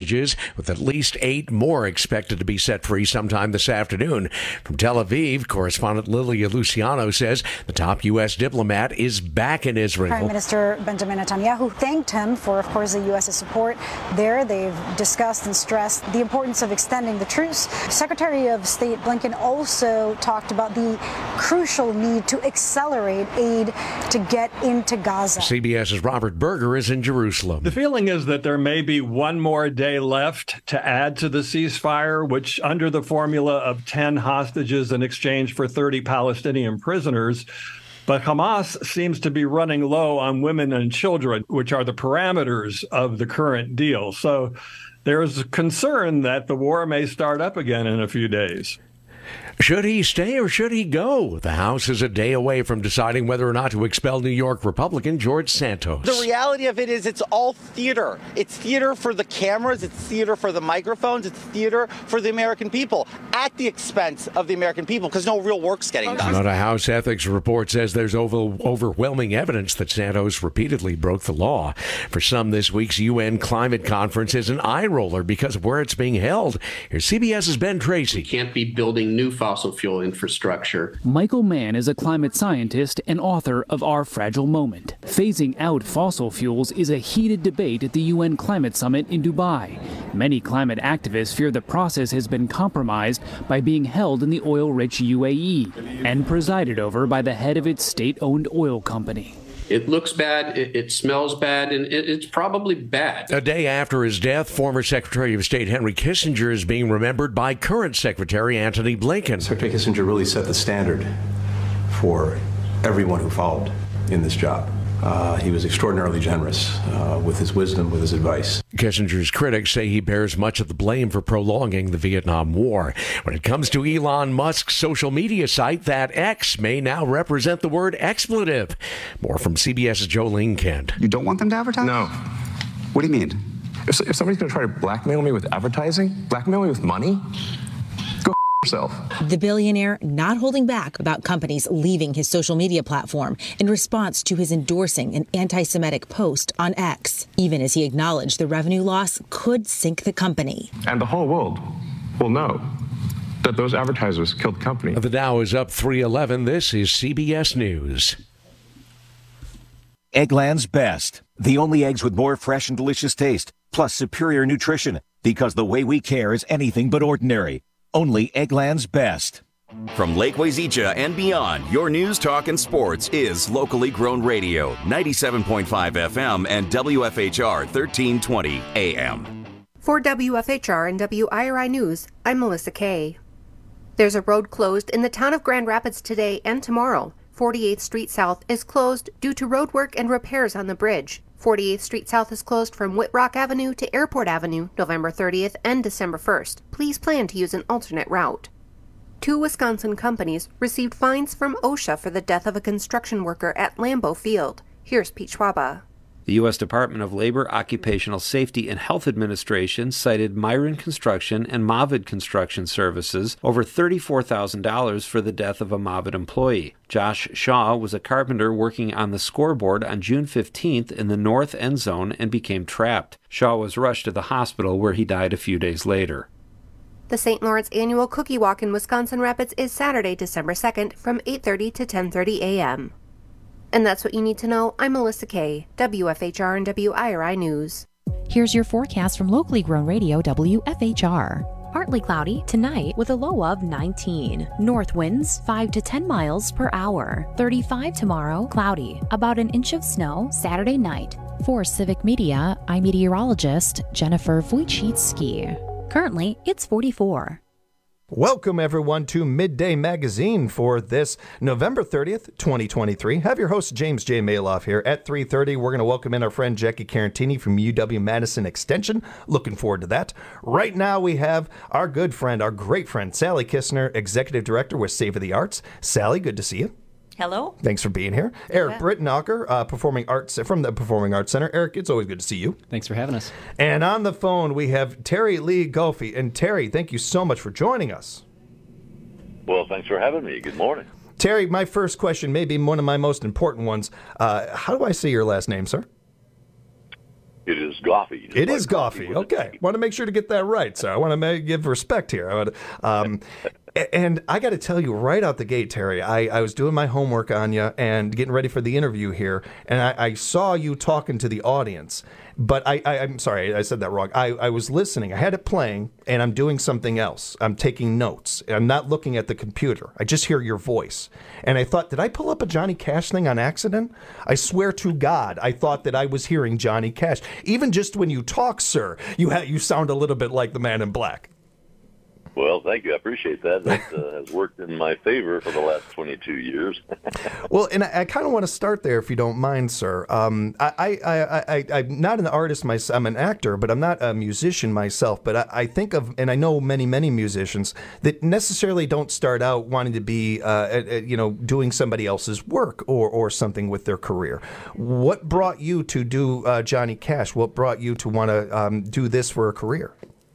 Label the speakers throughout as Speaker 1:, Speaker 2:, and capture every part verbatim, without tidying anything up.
Speaker 1: hostages, with at least eight more expected to be set free sometime this afternoon. From Tel Aviv, correspondent Lilia Luciano says the top U S diplomat is back in Israel.
Speaker 2: Prime Minister Benjamin Netanyahu thanked him for, of course, the U S's support there. They've discussed and stressed the importance of extending the truce. Secretary of State Blinken also talked about the crucial need to accelerate aid to get into Gaza.
Speaker 1: CBS's Robert Berger is in Jerusalem.
Speaker 3: The feeling is that there may be one more day left to add to the ceasefire, which under the formula of ten hostages in exchange for thirty Palestinian prisoners. But Hamas seems to be running low on women and children, which are the parameters of the current deal. So there's concern that the war may start up again in a few days.
Speaker 1: Should he stay or should he go? The House is a day away from deciding whether or not to expel New York Republican George Santos.
Speaker 4: The reality of it is it's all theater. It's theater for the cameras. It's theater for the microphones. It's theater for the American people at the expense of the American people because no real work's getting done.
Speaker 1: Another House ethics report says there's over, overwhelming evidence that Santos repeatedly broke the law. For some, this week's U N climate conference is an eye roller because of where it's being held. Here's CBS's Ben Tracy.
Speaker 5: We can't be building new fossil fuel infrastructure.
Speaker 6: Michael Mann is a climate scientist and author of Our Fragile Moment. Phasing out fossil fuels is a heated debate at the U N Climate Summit in Dubai. Many climate activists fear the process has been compromised by being held in the oil-rich U A E and presided over by the head of its state-owned oil company.
Speaker 5: It looks bad, it, it smells bad, and it, it's probably bad.
Speaker 1: A day after his death, former Secretary of State Henry Kissinger is being remembered by current Secretary Antony Blinken.
Speaker 7: Secretary Kissinger really set the standard for everyone who followed in this job. Uh, he was extraordinarily generous uh, with his wisdom, with his advice.
Speaker 1: Kissinger's critics say he bears much of the blame for prolonging the Vietnam War. When it comes to Elon Musk's social media site, that X may now represent the word expletive. More from CBS's Jolene Kent.
Speaker 8: You don't want them to advertise?
Speaker 9: No.
Speaker 8: What do you mean?
Speaker 9: If, if somebody's going to try to blackmail me with advertising, blackmail me with money, go yourself.
Speaker 10: The billionaire not holding back about companies leaving his social media platform in response to his endorsing an anti-Semitic post on X, even as he acknowledged the revenue loss could sink the company.
Speaker 9: And the whole world will know that those advertisers killed the company.
Speaker 1: The Dow is up three eleven. This is C B S News.
Speaker 11: Eggland's Best. The only eggs with more fresh and delicious taste, plus superior nutrition, because the way we care is anything but ordinary. Only Eggland's Best.
Speaker 12: From Lake Wazeecha and beyond, your news, talk, and sports is locally grown radio, ninety-seven point five F M and W F H R thirteen twenty A M.
Speaker 13: For W F H R and W I R I News, I'm Melissa Kay. There's a road closed in the town of Grand Rapids today and tomorrow. forty-eighth Street South is closed due to road work and repairs on the bridge. forty-eighth Street South is closed from Whitrock Avenue to Airport Avenue November thirtieth and December first. Please plan to use an alternate route. Two Wisconsin companies received fines from OSHA for the death of a construction worker at Lambeau Field. Here's Pete Schwaba.
Speaker 14: The U S Department of Labor, Occupational Safety, and Health Administration cited Myron Construction and Mavid Construction Services over thirty-four thousand dollars for the death of a Mavid employee. Josh Shaw was a carpenter working on the scoreboard on June fifteenth in the north end zone and became trapped. Shaw was rushed to the hospital where he died a few days later.
Speaker 13: The Saint Lawrence Annual Cookie Walk in Wisconsin Rapids is Saturday, December second from eight thirty to ten thirty a m And that's what you need to know. I'm Melissa Kay, W F H R and W I R I News.
Speaker 15: Here's your forecast from locally grown radio W F H R. Partly cloudy tonight with a low of nineteen. North winds five to ten miles per hour. thirty-five tomorrow, cloudy. About an inch of snow Saturday night. For Civic Media, I'm meteorologist Jennifer Wojcicki. Currently, it's forty-four.
Speaker 16: Welcome, everyone, to Midday Magazine for this November thirtieth, twenty twenty-three. Have your host, James J. Maloff, here at three thirty. We're going to welcome in our friend Jackie Carantini from U W-Madison Extension. Looking forward to that. Right now, we have our good friend, our great friend, Sally Kistner, Executive Director with Save of the Arts. Sally, good to see you.
Speaker 17: Hello.
Speaker 16: Thanks for being here. Eric yeah. Brittenocker, uh, Performing Arts from the Performing Arts Center. Eric, it's always good to see you.
Speaker 18: Thanks for having us.
Speaker 16: And on the phone, we have Terry Lee Golfi. And Terry, thank you so much for joining us.
Speaker 19: Well, thanks for having me. Good morning.
Speaker 16: Terry, my first question, maybe one of my most important ones. Uh, how do I say your last name, sir?
Speaker 19: It is Goffey.
Speaker 16: It is Goffey. Okay. Want to make sure to get that right, so I want to make, give respect here. I would, um, and I got to tell you right out the gate, Terry, I, I was doing my homework on you and getting ready for the interview here, and I, I saw you talking to the audience. But I, I, I'm sorry, I said that wrong. I, I was listening. I had it playing, and I'm doing something else. I'm taking notes. I'm not looking at the computer. I just hear your voice. And I thought, did I pull up a Johnny Cash thing on accident? I swear to God, I thought that I was hearing Johnny Cash. Even just when you talk, sir, you ha- you sound a little bit like the Man in Black.
Speaker 19: Well, thank you. I appreciate that. That uh, has worked in my favor for the last twenty-two years.
Speaker 16: Well, and I, I kind of want to start there, if you don't mind, sir. Um, I, I, I, I, I'm not an artist myself. I'm an actor, but I'm not a musician myself. But I, I think of, and I know many, many musicians that necessarily don't start out wanting to be, uh, you know, doing somebody else's work or, or something with their career. What brought you to do uh, Johnny Cash? What brought you to want to um, do this for a career?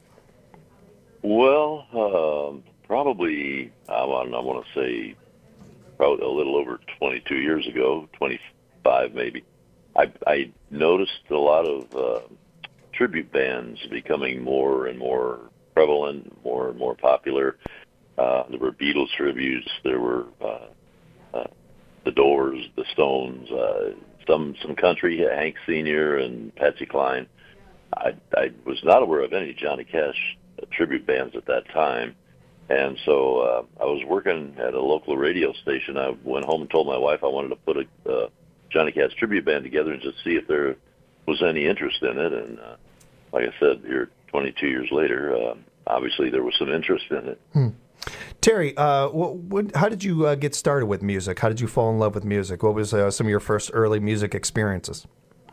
Speaker 19: Well, um, probably, I want, I want to say probably a little over twenty-two years ago, twenty-five maybe, I, I noticed a lot of uh, tribute bands becoming more and more prevalent, more and more popular. Uh, there were Beatles tributes, there were uh, uh, the Doors, the Stones, uh, some, some country, Hank Senior and Patsy Cline. I, I was not aware of any Johnny Cash tribute bands at that time, and so uh, I was working at a local radio station. I went home and told my wife I wanted to put a uh, Johnny Cash tribute band together and just see if there was any interest in it. And uh, like I said, here twenty-two years later, uh, obviously there was some interest in it.
Speaker 16: Hmm. Terry, uh, what, what, how did you uh, get started with music? How did you fall in love with music? What was uh, some of your first early music experiences?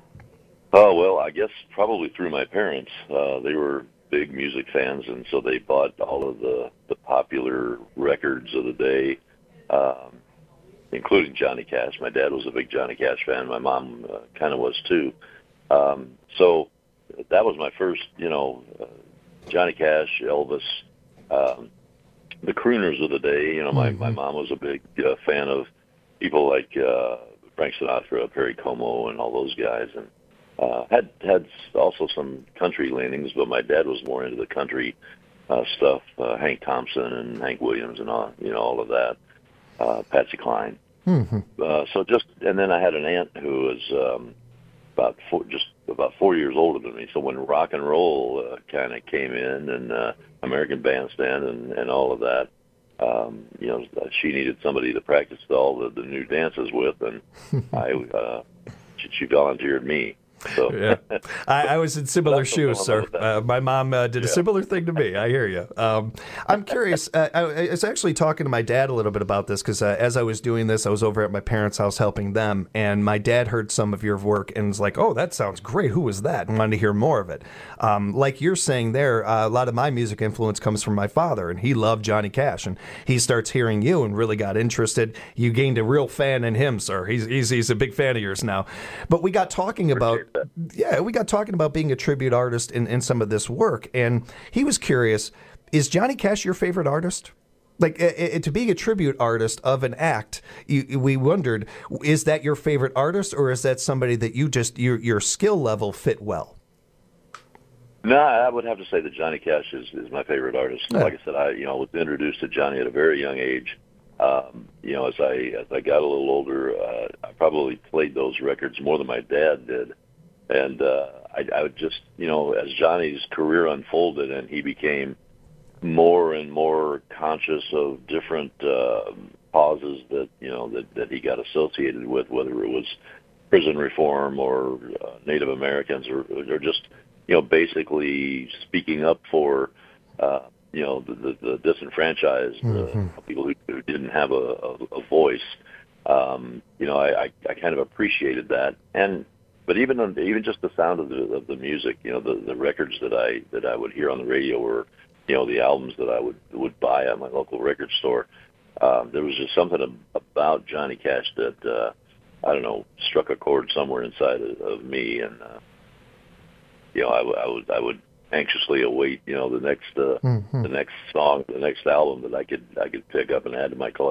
Speaker 19: Oh, well, I guess probably through my parents. Uh, they were big music fans, and so they bought all of the, the popular records of the day, um, including Johnny Cash. My dad was a big Johnny Cash fan. My mom uh, kind of was too. Um, so that was my first, you know, uh, Johnny Cash, Elvis, um, the crooners of the day. You know, my, mm-hmm. my mom was a big uh, fan of people like uh, Frank Sinatra, Perry Como, and all those guys, and Uh, had had also some country leanings, but my dad was more into the country uh, stuff. Uh, Hank Thompson and Hank Williams and all, you know, all of that. Uh, Patsy Cline. Mm-hmm. Uh, so just, and then I had an aunt who was um, about four, just about four years older than me. So when rock and roll uh, kind of came in, and uh, American Bandstand and, and all of that, um, you know, she needed somebody to practice all the, the new dances with, and I uh, she, she volunteered me. So.
Speaker 16: Yeah. I, I was in similar shoes, sir. Uh, my mom uh, did a yeah. similar thing to me. I hear you. Um, I'm curious. Uh, I, I was actually talking to my dad a little bit about this because uh, as I was doing this, I was over at my parents' house helping them, and my dad heard some of your work and was like, "Oh, that sounds great. Who was that?" and wanted to hear more of it. Um, like you're saying there, uh, a lot of my music influence comes from my father, and he loved Johnny Cash, and he starts hearing you and really got interested. You gained a real fan in him, sir. He's he's, he's a big fan of yours now. But we got talking about. Yeah, we got talking about being a tribute artist in, in some of this work, and he was curious, is Johnny Cash your favorite artist? Like, uh, uh, to being a tribute artist of an act, you, we wondered, is that your favorite artist, or is that somebody that you just, your your skill level fit well?
Speaker 19: No, I would have to say that Johnny Cash is, is my favorite artist. Yeah. Like I said, I you know was introduced to Johnny at a very young age. Um, you know, as I as I got a little older, uh, I probably played those records more than my dad did. And uh, I, I would just, you know, as Johnny's career unfolded and he became more and more conscious of different uh, causes that, you know, that, that he got associated with, whether it was prison reform or uh, Native Americans or, or just, you know, basically speaking up for, uh, you know, the, the, the disenfranchised, mm-hmm. uh, people who, who didn't have a, a, a voice. Um, you know, I, I, I kind of appreciated that. And But even on, even just the sound of the of the music, you know, the, the records that I that I would hear on the radio, or you know, the albums that I would would buy at my local record store, um, there was just something about Johnny Cash that uh, I don't know, struck a chord somewhere inside of, of me, and uh, you know, I, I would I would anxiously await, you know, the next uh, mm-hmm. the next song, the next album that I could I could pick up and add to my collection.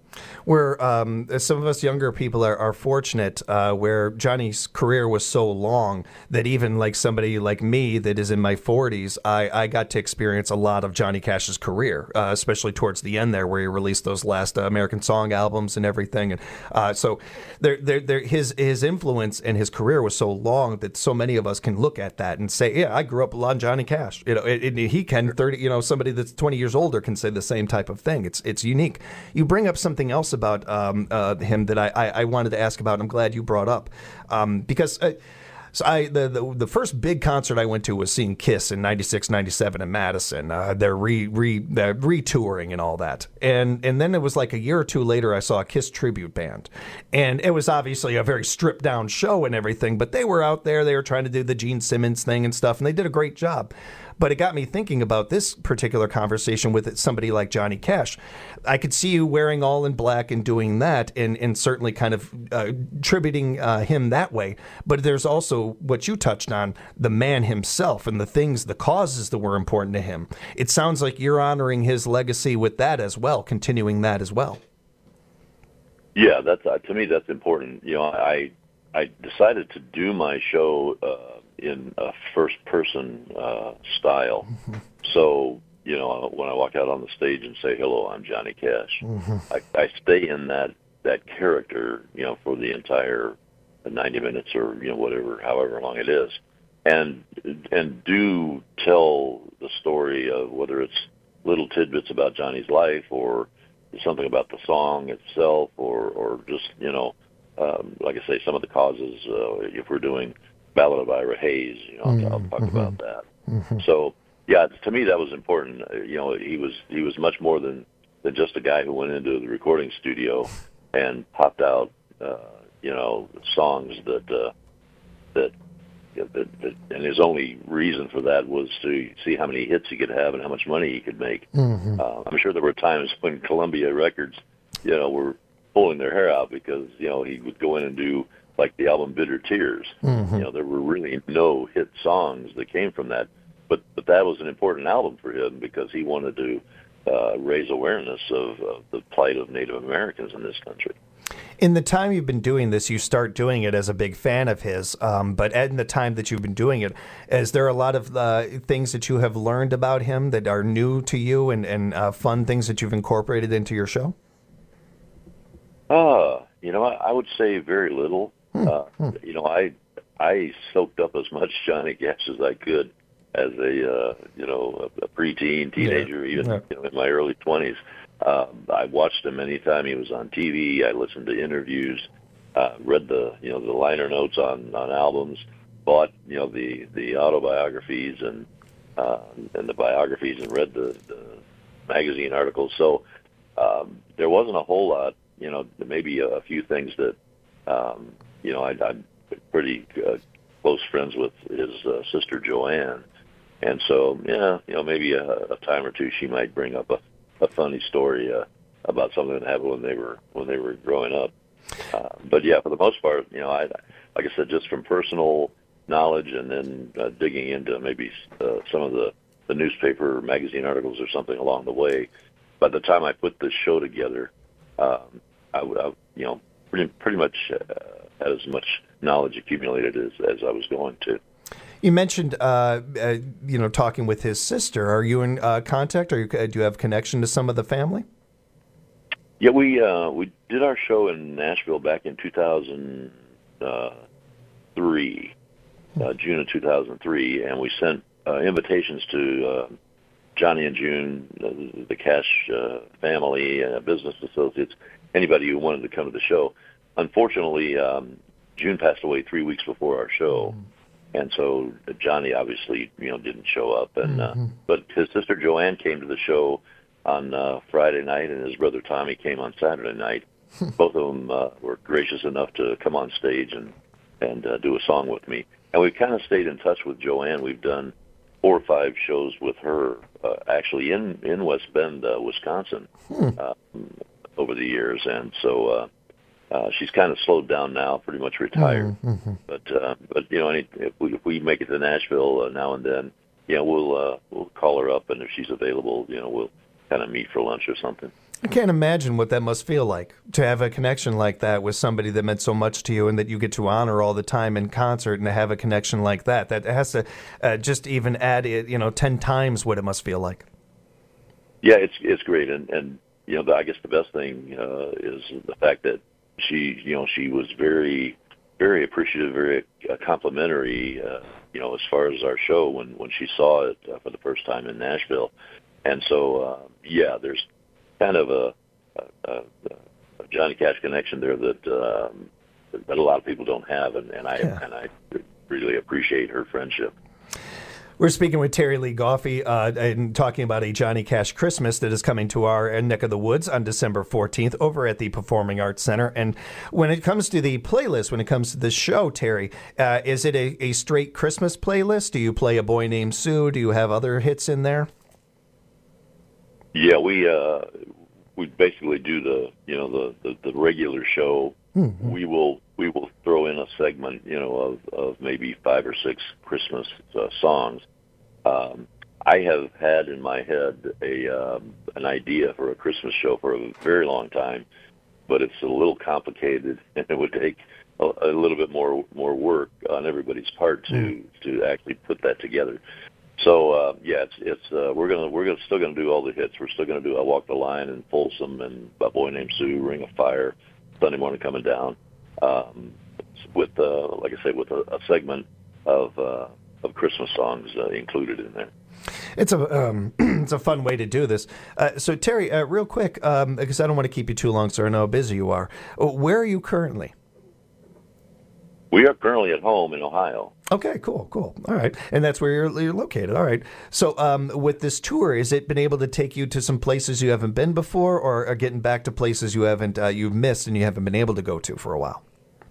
Speaker 16: Where um, some of us younger people are, are fortunate, uh, where Johnny's career was so long that even like somebody like me that is in my forties, I, I got to experience a lot of Johnny Cash's career, uh, especially towards the end there, where he released those last uh, American Song albums and everything. And uh, so there, there, there, his his influence and his career was so long that so many of us can look at that and say, yeah, I grew up on Johnny Cash. You know, it, it, he can thirty. You know, somebody that's twenty years older can say the same type of thing. It's it's unique. You bring up something else about um, uh, him that I, I, I wanted to ask about. I'm glad you brought up um, because I, so I the, the the first big concert I went to was seeing Kiss in ninety-six, ninety-seven in Madison. Uh, they're re re they're retouring and all that, and and then it was like a year or two later I saw a Kiss tribute band, and it was obviously a very stripped down show and everything, but they were out there. They were trying to do the Gene Simmons thing and stuff, and they did a great job. But it got me thinking about this particular conversation with somebody like Johnny Cash. I could see you wearing all in black and doing that and, and certainly kind of uh, tributing uh, him that way. But there's also what you touched on, the man himself and the things, the causes that were important to him. It sounds like you're honoring his legacy with that as well, continuing that as well.
Speaker 19: Yeah, that's uh, to me, that's important. You know, I I decided to do my show uh, in a first-person uh, style. Mm-hmm. So, you know, when I walk out on the stage and say, hello, I'm Johnny Cash, mm-hmm. I, I stay in that, that character, you know, for the entire ninety minutes or, you know, whatever, however long it is, and and do tell the story of whether it's little tidbits about Johnny's life or something about the song itself or, or just, you know, um, like I say, some of the causes, uh, if we're doing Ballad of Ira Hayes, you know, mm-hmm. I'll talk mm-hmm. about that. Mm-hmm. So, yeah, to me that was important. You know, he was he was much more than, than just a guy who went into the recording studio and popped out, uh, you know, songs that uh, that, that, that, and his only reason for that was to see how many hits he could have and how much money he could make. Mm-hmm. Uh, I'm sure there were times when Columbia Records, you know, were pulling their hair out because, you know, he would go in and do like the album Bitter Tears. Mm-hmm. You know, there were really no hit songs that came from that, but but that was an important album for him because he wanted to uh, raise awareness of, of the plight of Native Americans in this country.
Speaker 16: In the time you've been doing this, you start doing it as a big fan of his, um, but in the time that you've been doing it, is there a lot of uh, things that you have learned about him that are new to you and, and uh, fun things that you've incorporated into your show?
Speaker 19: Uh, you know, I, I would say very little. Uh, you know, I I soaked up as much Johnny Cash as I could as a uh, you know a, a preteen, teenager, yeah. even yeah. You know, in my early twenties. Um, I watched him anytime he was on T V. I listened to interviews, uh, read the you know the liner notes on, on albums, bought you know the, the autobiographies and uh, and the biographies, and read the, the magazine articles. So um, there wasn't a whole lot. You know, maybe a, a few things that. Um, You know, I, I'm pretty uh, close friends with his uh, sister Joanne, and so yeah, you know, maybe a, a time or two she might bring up a, a funny story uh, about something that happened when they were when they were growing up. Uh, but yeah, for the most part, you know, I like I said, just from personal knowledge, and then uh, digging into maybe uh, some of the, the newspaper magazine articles or something along the way. By the time I put this show together, um, I would, I, you know, pretty, pretty much. Uh, had as much knowledge accumulated as, as I was going to.
Speaker 16: You mentioned, uh, uh, you know, talking with his sister. Are you in uh, contact, or you, uh, do you have connection to some of the family?
Speaker 19: Yeah, we uh, we did our show in Nashville back in two thousand three, uh, June of two thousand three, and we sent uh, invitations to uh, Johnny and June, the, the Cash uh, family, uh, business associates, anybody who wanted to come to the show. Unfortunately, um, June passed away three weeks before our show, mm-hmm. and so Johnny obviously, you know, didn't show up. And mm-hmm. uh, but his sister Joanne came to the show on uh, Friday night, and his brother Tommy came on Saturday night. Both of them uh, were gracious enough to come on stage and and uh, do a song with me. And we've kind of stayed in touch with Joanne. We've done four or five shows with her, uh, actually in in West Bend, uh, Wisconsin, hmm. uh, over the years, and so. Uh, Uh, she's kind of slowed down now, pretty much retired. Mm-hmm. But uh, but you know, any, if we if we make it to Nashville uh, now and then, you know, we'll uh, we'll call her up, and if she's available, you know, we'll kind of meet for lunch or something.
Speaker 16: I can't imagine what that must feel like, to have a connection like that with somebody that meant so much to you and that you get to honor all the time in concert, and to have a connection like that. That has to uh, just even add, you know, ten times what it must feel like.
Speaker 19: Yeah, it's it's great. And, and you know, the, I guess the best thing uh, is the fact that she, you know, she was very, very appreciative, very uh, complimentary, uh, you know, as far as our show when, when she saw it uh, for the first time in Nashville. And so, uh, yeah, there's kind of a, a, a Johnny Cash connection there that um, that a lot of people don't have, and, and I yeah. and I really appreciate her friendship.
Speaker 16: We're speaking with Terry Lee Goffey uh, and talking about a Johnny Cash Christmas that is coming to our neck of the woods on December fourteenth over at the Performing Arts Center. And when it comes to the playlist, when it comes to the show, Terry, uh, is it a, a straight Christmas playlist? Do you play A Boy Named Sue? Do you have other hits in there?
Speaker 19: Yeah, we uh, we basically do the you know the, the, the regular show. Mm-hmm. We will we will throw in a segment you know of, of maybe five or six Christmas uh, songs. Um, I have had in my head a um, an idea for a Christmas show for a very long time, but it's a little complicated, and it would take a, a little bit more more work on everybody's part to mm. to actually put that together. So uh, yeah, it's it's uh, we're gonna we're gonna still gonna do all the hits. We're still gonna do I Walk the Line and Folsom and A Boy Named Sue, Ring of Fire, Sunday Morning Coming Down, um, with uh, like I said, with a, a segment of uh, of Christmas songs uh, included in there.
Speaker 16: It's a um, it's a fun way to do this. Uh, so Terry, uh, real quick, um, because I don't want to keep you too long, sir. I know how busy you are. Where are you currently?
Speaker 19: We are currently at home in Ohio.
Speaker 16: Okay, cool, cool. All right. And that's where you're, you're located. All right. So um, with this tour, has it been able to take you to some places you haven't been before, or are getting back to places you haven't uh, you've missed and you haven't been able to go to for a while?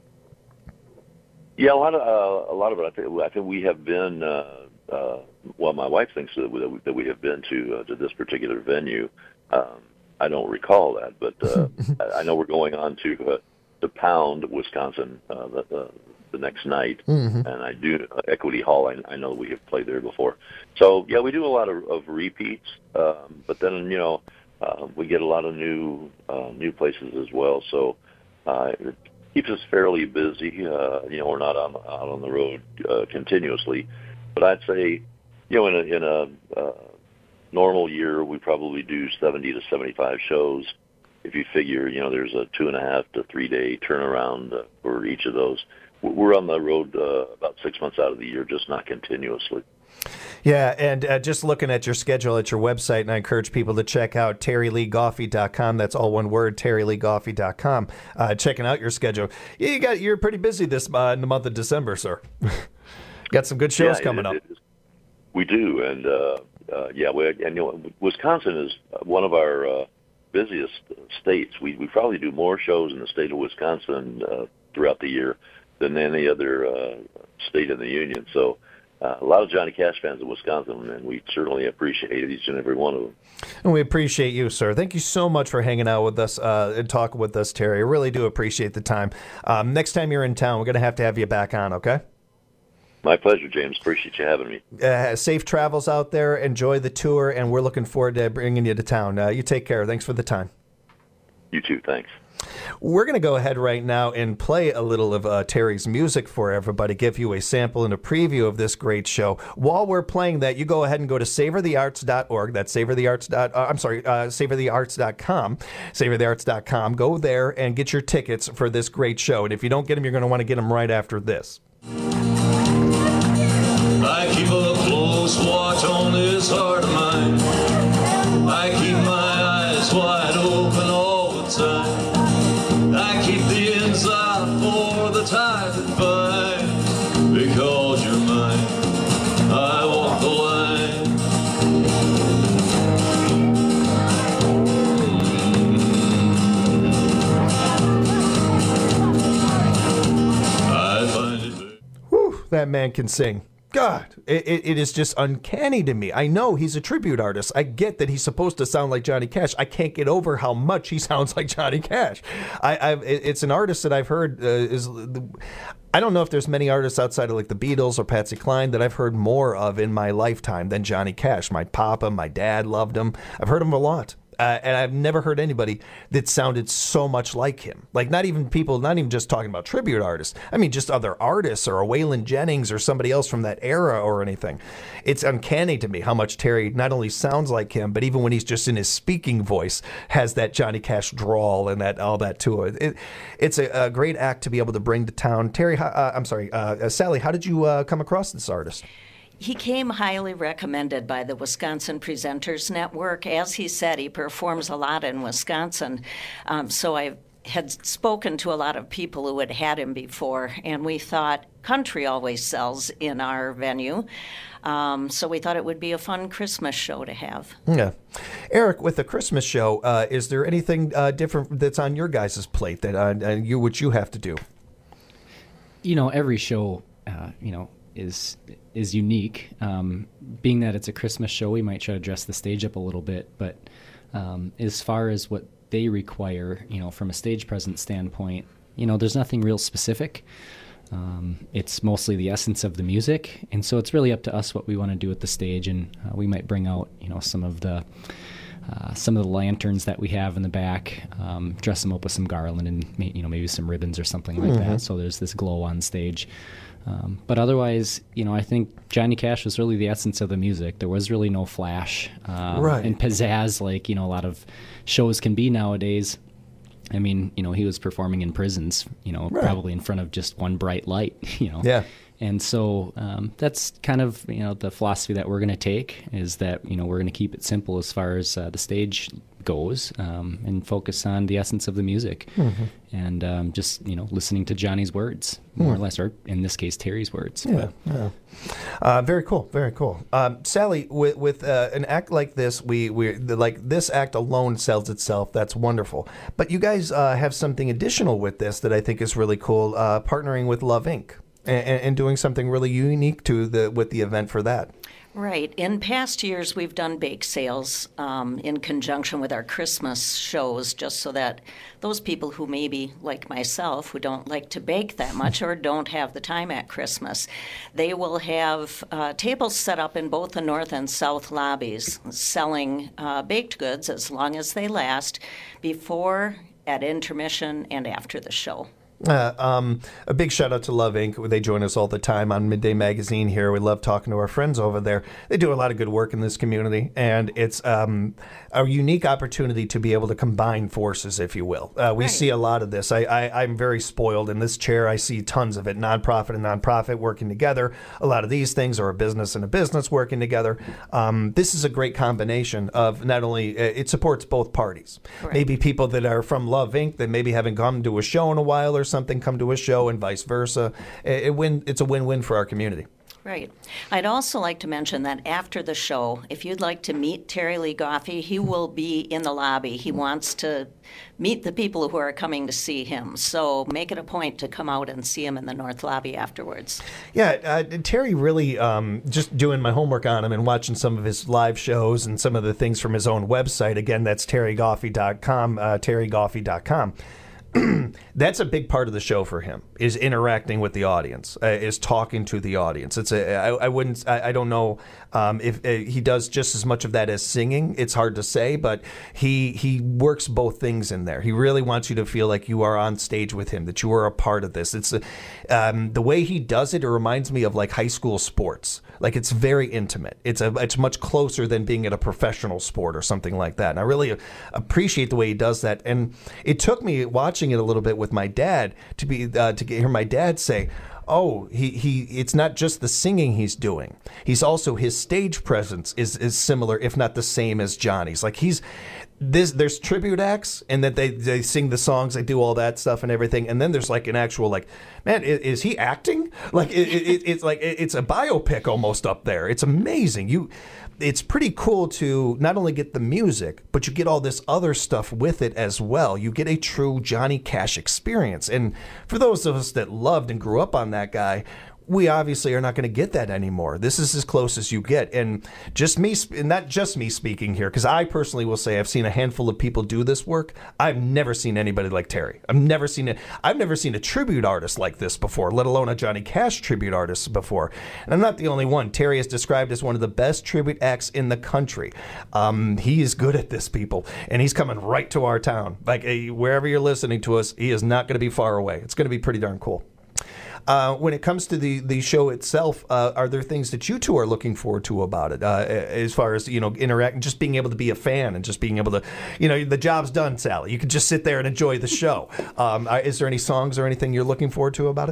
Speaker 19: Yeah, a lot of uh, a lot of it. I think I think we have been. Uh, uh, well, my wife thinks that we, that we have been to uh, to this particular venue. Um, I don't recall that, but uh, I know we're going on to uh, to Pound, Wisconsin, uh, the, the the next night, mm-hmm. and I do uh, Equity Hall. I, I know we have played there before. So yeah, we do a lot of, of repeats, um, but then you know uh, we get a lot of new uh, new places as well. So uh, it keeps us fairly busy. Uh, you know, we're not on out on the road uh, continuously, but I'd say you know in a, in a uh, normal year we probably do seventy to seventy-five shows. If you figure, you know, there's a two and a half to three day turnaround uh, for each of those. We're on the road uh, about six months out of the year, just not continuously.
Speaker 16: Yeah, and uh, just looking at your schedule at your website, and I encourage people to check out terry lee goffey dot com. That's all one word, terry lee goffey dot com. Uh, checking out your schedule. Yeah, you got, you're pretty busy this uh, in the month of December, sir. Got some good shows
Speaker 19: yeah,
Speaker 16: coming
Speaker 19: it,
Speaker 16: up.
Speaker 19: It is. We do, and uh, uh, yeah, we, and you know, Wisconsin is one of our uh, busiest states. We we probably do more shows in the state of Wisconsin uh, throughout the year than any other uh, state in the union. So uh, a lot of Johnny Cash fans in Wisconsin, and we certainly appreciate each and every one of them.
Speaker 16: And we appreciate you, sir. Thank you so much for hanging out with us uh, and talking with us, Terry. I really do appreciate the time. Um, next time you're in town, we're going to have to have you back on, okay?
Speaker 19: My pleasure, James. Appreciate you having me.
Speaker 16: Uh, safe travels out there. Enjoy the tour, and we're looking forward to bringing you to town. Uh, you take care. Thanks for the time.
Speaker 19: You too. Thanks.
Speaker 16: We're going to go ahead right now and play a little of uh, Terry's music for everybody, give you a sample and a preview of this great show. While we're playing that, you go ahead and go to savor the arts dot org. That's savor the arts. Uh, I'm sorry, uh, savor the arts dot com. savor the arts dot com. Go there and get your tickets for this great show. And if you don't get them, you're going to want to get them right after this.
Speaker 17: I keep a close watch on this heart of mine. I keep my eyes wide open all the time. I keep the inside for the tide that binds. Because you're mine, I walk the line. I find it.
Speaker 16: Whew, that man can sing. God, it, it is just uncanny to me. I know he's a tribute artist. I get that he's supposed to sound like Johnny Cash. I can't get over how much he sounds like Johnny Cash. I, I've, it's an artist that I've heard uh, is. I don't know if there's many artists outside of like the Beatles or Patsy Cline that I've heard more of in my lifetime than Johnny Cash. My papa, my dad loved him. I've heard him a lot. Uh, and I've never heard anybody that sounded so much like him. Like not even people, not even just talking about tribute artists. I mean, just other artists or a Waylon Jennings or somebody else from that era or anything. It's uncanny to me how much Terry not only sounds like him, but even when he's just in his speaking voice, has that Johnny Cash drawl and that all that to it. it it's a, a great act to be able to bring to town. Terry, uh, I'm sorry, uh, Sally, how did you uh, come across this artist?
Speaker 18: He came highly recommended by the Wisconsin Presenters Network. As he said, he performs a lot in Wisconsin. Um, so I had spoken to a lot of people who had had him before, and we thought country always sells in our venue. Um, so we thought it would be a fun Christmas show to have.
Speaker 16: Yeah. Eric, with the Christmas show, uh, is there anything uh, different that's on your guys' plate that uh, you what you have to do?
Speaker 20: You know, every show, uh, you know, is is unique. Um, being that it's a Christmas show, we might try to dress the stage up a little bit. But um, as far as what they require, you know, from a stage presence standpoint, you know, there's nothing real specific. Um, it's mostly the essence of the music, and so it's really up to us what we want to do with the stage. And uh, we might bring out, you know, some of the uh, some of the lanterns that we have in the back, um, dress them up with some garland and you know maybe some ribbons or something like mm-hmm. that. So there's this glow on stage. Um, but otherwise, you know, I think Johnny Cash was really the essence of the music. There was really no flash um,
Speaker 16: right.
Speaker 20: and pizzazz like, you know, a lot of shows can be nowadays. I mean, you know, he was performing in prisons, you know, right. probably in front of just one bright light, you know.
Speaker 16: Yeah.
Speaker 20: And so um, that's kind of, you know, the philosophy that we're going to take is that, you know, we're going to keep it simple as far as uh, the stage goes um, and focus on the essence of the music
Speaker 16: mm-hmm.
Speaker 20: and um, just, you know, listening to Johnny's words, more
Speaker 16: mm.
Speaker 20: or less, or in this case, Terry's words.
Speaker 16: Yeah, yeah. Uh, very cool, very cool. Um, Sally, with, with uh, an act like this, we we like this act alone sells itself. That's wonderful. But you guys uh, have something additional with this that I think is really cool, uh, partnering with Love Incorporated. And, and doing something really unique to the with the event for that.
Speaker 18: Right. In past years, we've done bake sales um, in conjunction with our Christmas shows, just so that those people who maybe, like myself, who don't like to bake that much or don't have the time at Christmas, they will have uh, tables set up in both the north and south lobbies selling uh, baked goods as long as they last, before, at intermission, and after the show.
Speaker 16: Uh, um, a big shout out to Love Incorporated. They join us all the time on Midday Magazine here. We love talking to our friends over there. They do a lot of good work in this community, and it's um, a unique opportunity to be able to combine forces, if you will. Uh, we right. see a lot of this. I, I, I'm very spoiled in this chair. I see tons of it. Nonprofit and nonprofit working together. A lot of these things are a business and a business working together. Um, this is a great combination of not only uh, it supports both parties. Right. Maybe people that are from Love Incorporated that maybe haven't come to a show in a while or something come to a show and vice versa. It, it win, it's a win-win for our community.
Speaker 18: Right. I'd also like to mention that after the show, if you'd like to meet Terry Lee Goffey, he will be in the lobby. He wants to meet the people who are coming to see him. So make it a point to come out and see him in the North Lobby afterwards.
Speaker 16: Yeah, uh, Terry really, um, just doing my homework on him and watching some of his live shows and some of the things from his own website. Again, that's terry goffey dot com, uh, terry goffey dot com. That's a big part of the show for him, is interacting with the audience, uh, is talking to the audience. It's a, I, I wouldn't, I, I don't know um, if uh, he does just as much of that as singing. It's hard to say, but he he works both things in there. He really wants you to feel like you are on stage with him, that you are a part of this. It's a, um, the way he does it. It reminds me of like high school sports. Like it's very intimate. It's a, it's much closer than being at a professional sport or something like that. And I really appreciate the way he does that. And it took me watching it a little bit with my dad to be uh, to hear my dad say, oh, he, he it's not just the singing he's doing. He's also, his stage presence is is similar, if not the same as Johnny's. Like he's this there's tribute acts, and that they, they sing the songs, they do all that stuff and everything, and then there's like an actual like, man, is, is he acting? Like it, it, it's like it's a biopic almost up there. It's amazing. You. It's pretty cool to not only get the music, but you get all this other stuff with it as well. You get a true Johnny Cash experience. And for those of us that loved and grew up on that guy, we obviously are not going to get that anymore. This is as close as you get. And just me, and not just me speaking here, because I personally will say I've seen a handful of people do this work. I've never seen anybody like Terry. I've never seen it. I've never seen a tribute artist like this before, let alone a Johnny Cash tribute artist before. And I'm not the only one. Terry is described as one of the best tribute acts in the country. Um, he is good at this, people, and he's coming right to our town. Like, uh, wherever you're listening to us, he is not going to be far away. It's going to be pretty darn cool. Uh, when it comes to the, the show itself, uh, are there things that you two are looking forward to about it? Uh, as far as, you know, interacting, just being able to be a fan and just being able to, you know, the job's done, Sally. You can just sit there and enjoy the show. Um, is there any songs or anything you're looking forward to about it?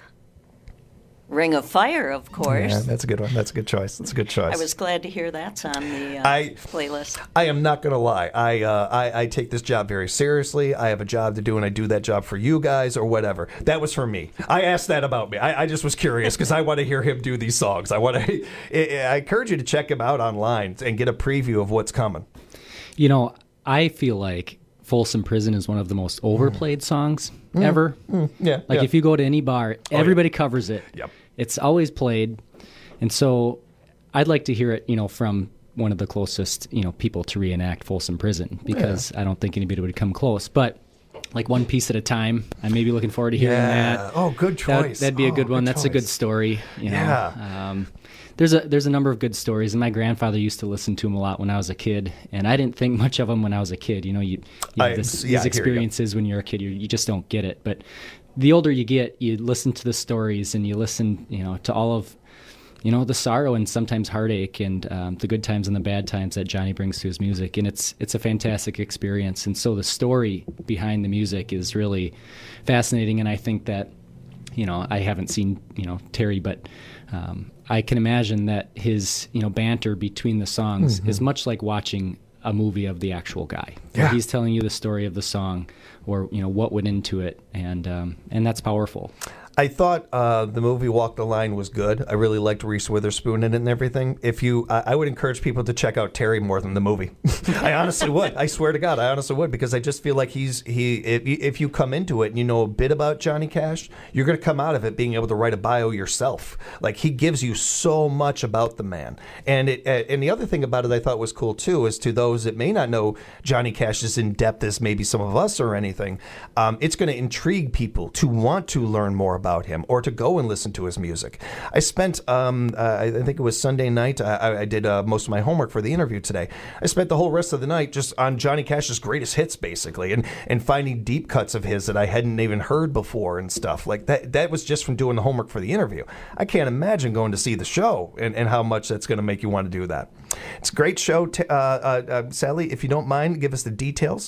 Speaker 18: Ring of Fire, of course.
Speaker 16: Yeah, that's a good one. That's a good choice. That's a good choice.
Speaker 18: I was glad to hear that's on the uh,
Speaker 16: I,
Speaker 18: playlist.
Speaker 16: I am not going to lie. I, uh, I I take this job very seriously. I have a job to do, and I do that job for you guys or whatever. That was for me. I asked that about me. I, I just was curious because I want to hear him do these songs. I want to. I encourage you to check him out online and get a preview of what's coming.
Speaker 20: You know, I feel like Folsom Prison is one of the most overplayed songs
Speaker 16: Mm.
Speaker 20: ever.
Speaker 16: Mm. Yeah.
Speaker 20: Like
Speaker 16: yeah.
Speaker 20: if you go to any bar,
Speaker 16: Oh,
Speaker 20: everybody
Speaker 16: yeah.
Speaker 20: covers it.
Speaker 16: Yep.
Speaker 20: It's always played. And so I'd like to hear it, you know, from one of the closest, you know, people to reenact Folsom Prison because yeah. I don't think anybody would come close. But like One Piece at a Time, I may be looking forward to hearing
Speaker 16: yeah.
Speaker 20: that.
Speaker 16: Oh, good choice.
Speaker 20: That, that'd be
Speaker 16: oh,
Speaker 20: a good one.
Speaker 16: Good
Speaker 20: That's
Speaker 16: choice.
Speaker 20: a good story. You know?
Speaker 16: Yeah.
Speaker 20: Um, there's a there's a number of good stories, and my grandfather used to listen to them a lot when I was a kid, and I didn't think much of them when I was a kid. You know, you, you
Speaker 16: I,
Speaker 20: have this,
Speaker 16: yeah,
Speaker 20: these experiences you. when you're a kid, you, you just don't get it. But the older you get, you listen to the stories, and you listen, you know, to all of, you know, the sorrow and sometimes heartache, and um, the good times and the bad times that Johnny brings to his music, and it's it's a fantastic experience. And so the story behind the music is really fascinating, and I think that, you know, I haven't seen, you know, Terry, but um, I can imagine that his, you know, banter between the songs mm-hmm. is much like watching a movie of the actual guy.
Speaker 16: Yeah.
Speaker 20: He's telling you the story of the song, or, you know, what went into it, and um, and that's powerful.
Speaker 16: I thought uh, the movie Walk the Line was good. I really liked Reese Witherspoon in it and everything. If you, I, I would encourage people to check out Terry more than the movie. I honestly would. I swear to God, I honestly would, because I just feel like he's he. If, if you come into it and you know a bit about Johnny Cash, you're going to come out of it being able to write a bio yourself. Like, he gives you so much about the man. And it, and the other thing about it I thought was cool too is, to those that may not know Johnny Cash as in depth as maybe some of us or anything, um, it's going to intrigue people to want to learn more about about him or to go and listen to his music. I spent, um, uh, I think it was Sunday night, I, I did uh, most of my homework for the interview today. I spent the whole rest of the night just on Johnny Cash's greatest hits, basically, and, and finding deep cuts of his that I hadn't even heard before and stuff. Like that, that was just from doing the homework for the interview. I can't imagine going to see the show and, and how much that's going to make you want to do that. It's a great show. T- uh, uh, uh, Sally, if you don't mind, give us the details.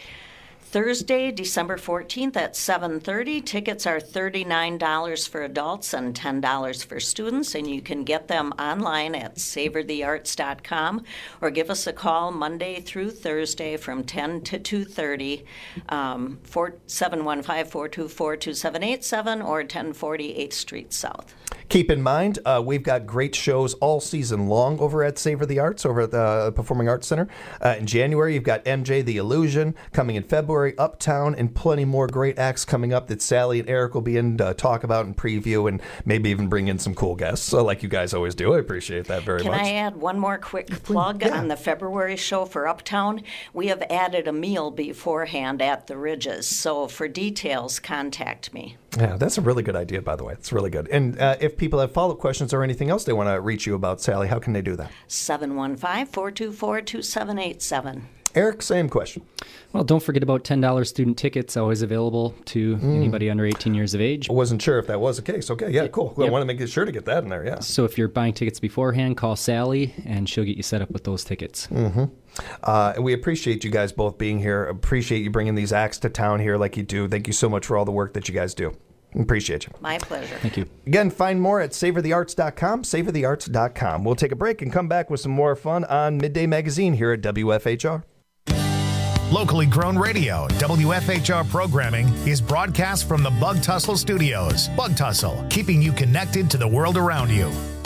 Speaker 18: Thursday, December fourteenth at seven thirty. Tickets are thirty-nine dollars for adults and ten dollars for students, and you can get them online at savor the arts dot com or give us a call Monday through Thursday from ten to two thirty, um, seven one five, four two four, two seven eight seven or ten forty eighth Street South.
Speaker 16: Keep in mind, uh, we've got great shows all season long over at Savor the Arts, over at the Performing Arts Center. Uh, in January, you've got M J The Illusion coming in February, Uptown, and plenty more great acts coming up that Sally and Eric will be in to talk about and preview, and maybe even bring in some cool guests, so like you guys always do. I appreciate that very
Speaker 18: Can
Speaker 16: much.
Speaker 18: I add one more quick plug
Speaker 16: yeah.
Speaker 18: on the February show for Uptown? We have added a meal beforehand at the Ridges, so for details, contact me.
Speaker 16: Yeah, that's a really good idea, by the way. It's really good. And uh, if people have follow-up questions or anything else they want to reach you about, Sally, how can they do that?
Speaker 18: seven one five, four two four, two seven eight seven.
Speaker 16: Eric, same question.
Speaker 20: Well, don't forget about ten dollars student tickets, always available to mm. anybody under eighteen years of age.
Speaker 16: I wasn't sure if that was the case. Okay, yeah, cool. Yep. I want to make sure to get that in there, yeah.
Speaker 20: So if you're buying tickets beforehand, call Sally, and she'll get you set up with those tickets.
Speaker 16: Mm-hmm. Uh, we appreciate you guys both being here. Appreciate you bringing these acts to town here like you do. Thank you so much for all the work that you guys do. Appreciate you.
Speaker 18: My pleasure.
Speaker 20: Thank you.
Speaker 16: Again, find more at savor the arts dot com, savor the arts dot com. We'll take a break and come back with some more fun on Midday Magazine here at W F H R.
Speaker 21: Locally grown radio, W F H R programming is broadcast from the Bug Tussle Studios. Bug Tussle, keeping you connected to the world around you.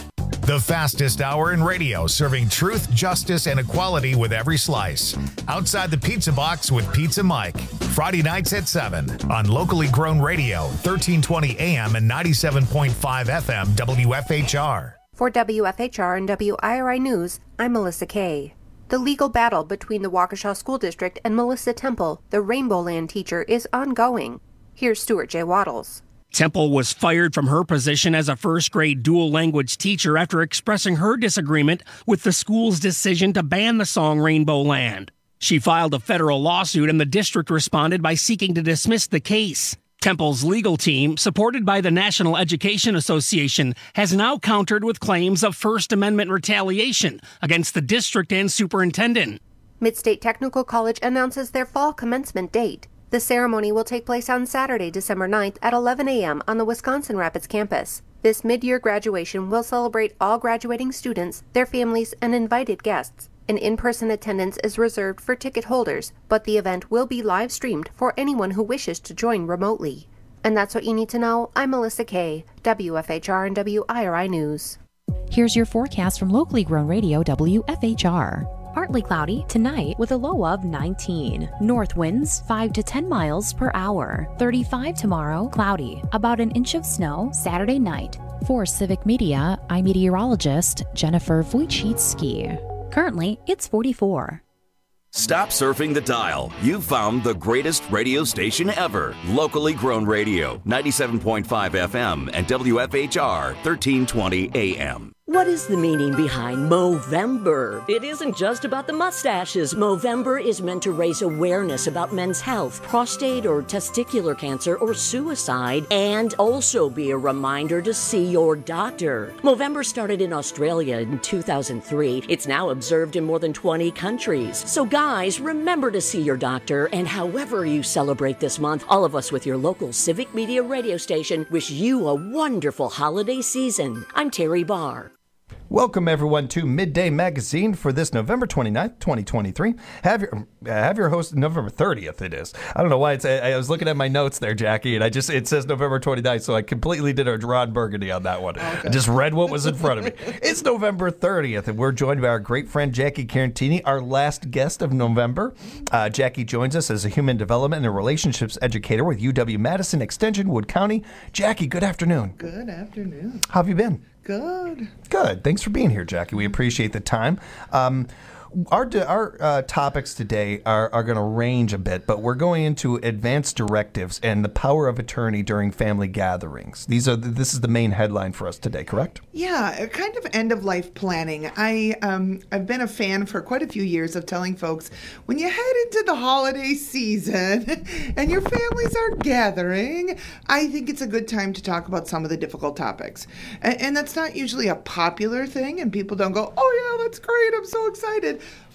Speaker 21: The fastest hour in radio, serving truth, justice, and equality with every slice. Outside the Pizza Box with Pizza Mike. Friday nights at seven on locally grown radio, thirteen twenty A M and ninety-seven point five F M W F H R.
Speaker 13: For W F H R and W I R I News, I'm Melissa Kay. The legal battle between the Waukesha School District and Melissa Temple, the Rainbow Land teacher, is ongoing. Here's Stuart J. Waddles.
Speaker 2: Temple was fired from her position as a first-grade dual-language teacher after expressing her disagreement with the school's decision to ban the song Rainbow Land. She filed a federal lawsuit, and the district responded by seeking to dismiss the case. Temple's legal team, supported by the National Education Association, has now countered with claims of First Amendment retaliation against the district and superintendent.
Speaker 13: Midstate Technical College announces their fall commencement date. The ceremony will take place on Saturday, December ninth at eleven A M on the Wisconsin Rapids campus. This mid-year graduation will celebrate all graduating students, their families, and invited guests. An in-person attendance is reserved for ticket holders, but the event will be live-streamed for anyone who wishes to join remotely. And that's what you need to know. I'm Melissa Kay, W F H R and W I R I News.
Speaker 15: Here's your forecast from locally grown radio W F H R. Partly cloudy tonight with a low of nineteen. North winds five to ten miles per hour. thirty-five tomorrow, cloudy. About an inch of snow Saturday night. For Civic Media, I'm meteorologist Jennifer Wojcicki. Currently, it's forty-four.
Speaker 12: Stop surfing the dial. You've found the greatest radio station ever. Locally grown radio, ninety-seven point five F M and W F H R, thirteen twenty A M.
Speaker 22: What is the meaning behind Movember? It isn't just about the mustaches. Movember is meant to raise awareness about men's health, prostate or testicular cancer, or suicide, and also be a reminder to see your doctor. Movember started in Australia in two thousand three. It's now observed in more than twenty countries. So guys, remember to see your doctor, and however you celebrate this month, all of us with your local Civic Media radio station wish you a wonderful holiday season. I'm Terry Barr.
Speaker 16: Welcome, everyone, to Midday Magazine for this November twenty-ninth, twenty twenty-three. Have your uh, have your host, November thirtieth it is. I don't know why it's, I, I was looking at my notes there, Jackie, and I just, it says November twenty-ninth, so I completely did a Ron Burgundy on that one. Okay. I just read what was in front of me. It's November thirtieth, and we're joined by our great friend, Jackie Carantini, our last guest of November. Uh, Jackie joins us as a human development and relationships educator with U W-Madison Extension, Wood County. Jackie, good afternoon.
Speaker 23: Good afternoon.
Speaker 16: How have you been?
Speaker 23: Good.
Speaker 16: Good. Thanks for being here, Jackie. We appreciate the time. Um, our our uh, topics today are, are going to range a bit, but we're going into advanced directives and the power of attorney during family gatherings. These are the, this is the main headline for us today, correct?
Speaker 23: Yeah, kind of end of life planning. I um I've been a fan for quite a few years of telling folks when you head into the holiday season and your families are gathering, I think it's a good time to talk about some of the difficult topics. And, and that's not usually a popular thing, and people don't go, "Oh yeah, that's great. I'm so excited."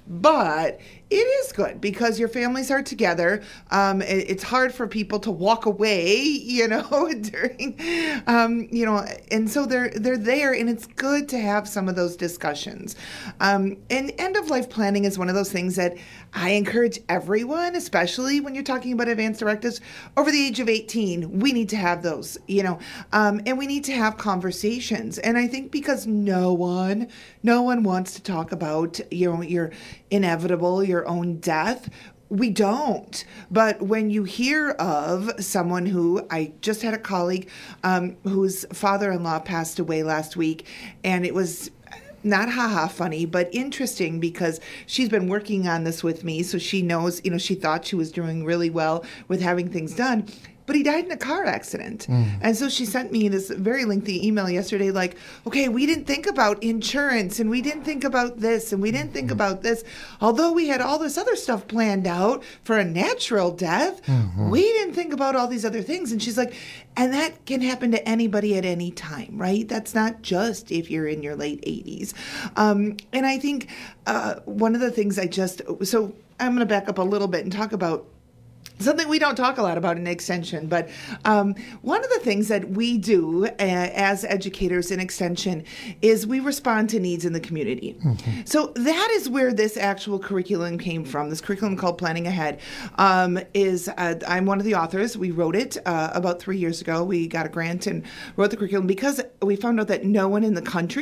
Speaker 23: But it is good because your families are together. Um, it, it's hard for people to walk away, you know, during, um, you know, and so they're they're there, and it's good to have some of those discussions. Um, and end of life planning is one of those things that I encourage everyone, especially when you're talking about advanced directives over the age of eighteen. We need to have those, you know, um, and we need to have conversations. And I think because no one, no one wants to talk about, you know, your inevitable, your own death. We don't. But when you hear of someone who, I just had a colleague um, whose father-in-law passed away last week, and it was not haha funny, but interesting because she's been working on this with me, so she knows, you know, she thought she was doing really well with having things done. But he died in a car accident. Mm. And so she sent me this very lengthy email yesterday like, okay, we didn't think about insurance, and we didn't think about this, and we didn't think mm-hmm. about this. Although we had all this other stuff planned out for a natural death, mm-hmm. we didn't think about all these other things. And she's like, and that can happen to anybody at any time, right? That's not just if you're in your late eighties. Um, and I think uh, one of the things I just, so I'm going to back up a little bit and talk about something we don't talk a lot about in Extension, but um, one of the things that we do uh, as educators in Extension is we respond to needs in the community. Mm-hmm. So that is where this actual curriculum came from. This curriculum called Planning Ahead um, is, uh, I'm one of the authors. We wrote it uh, about three years ago. We got a grant and wrote the curriculum because we found out that no one in the country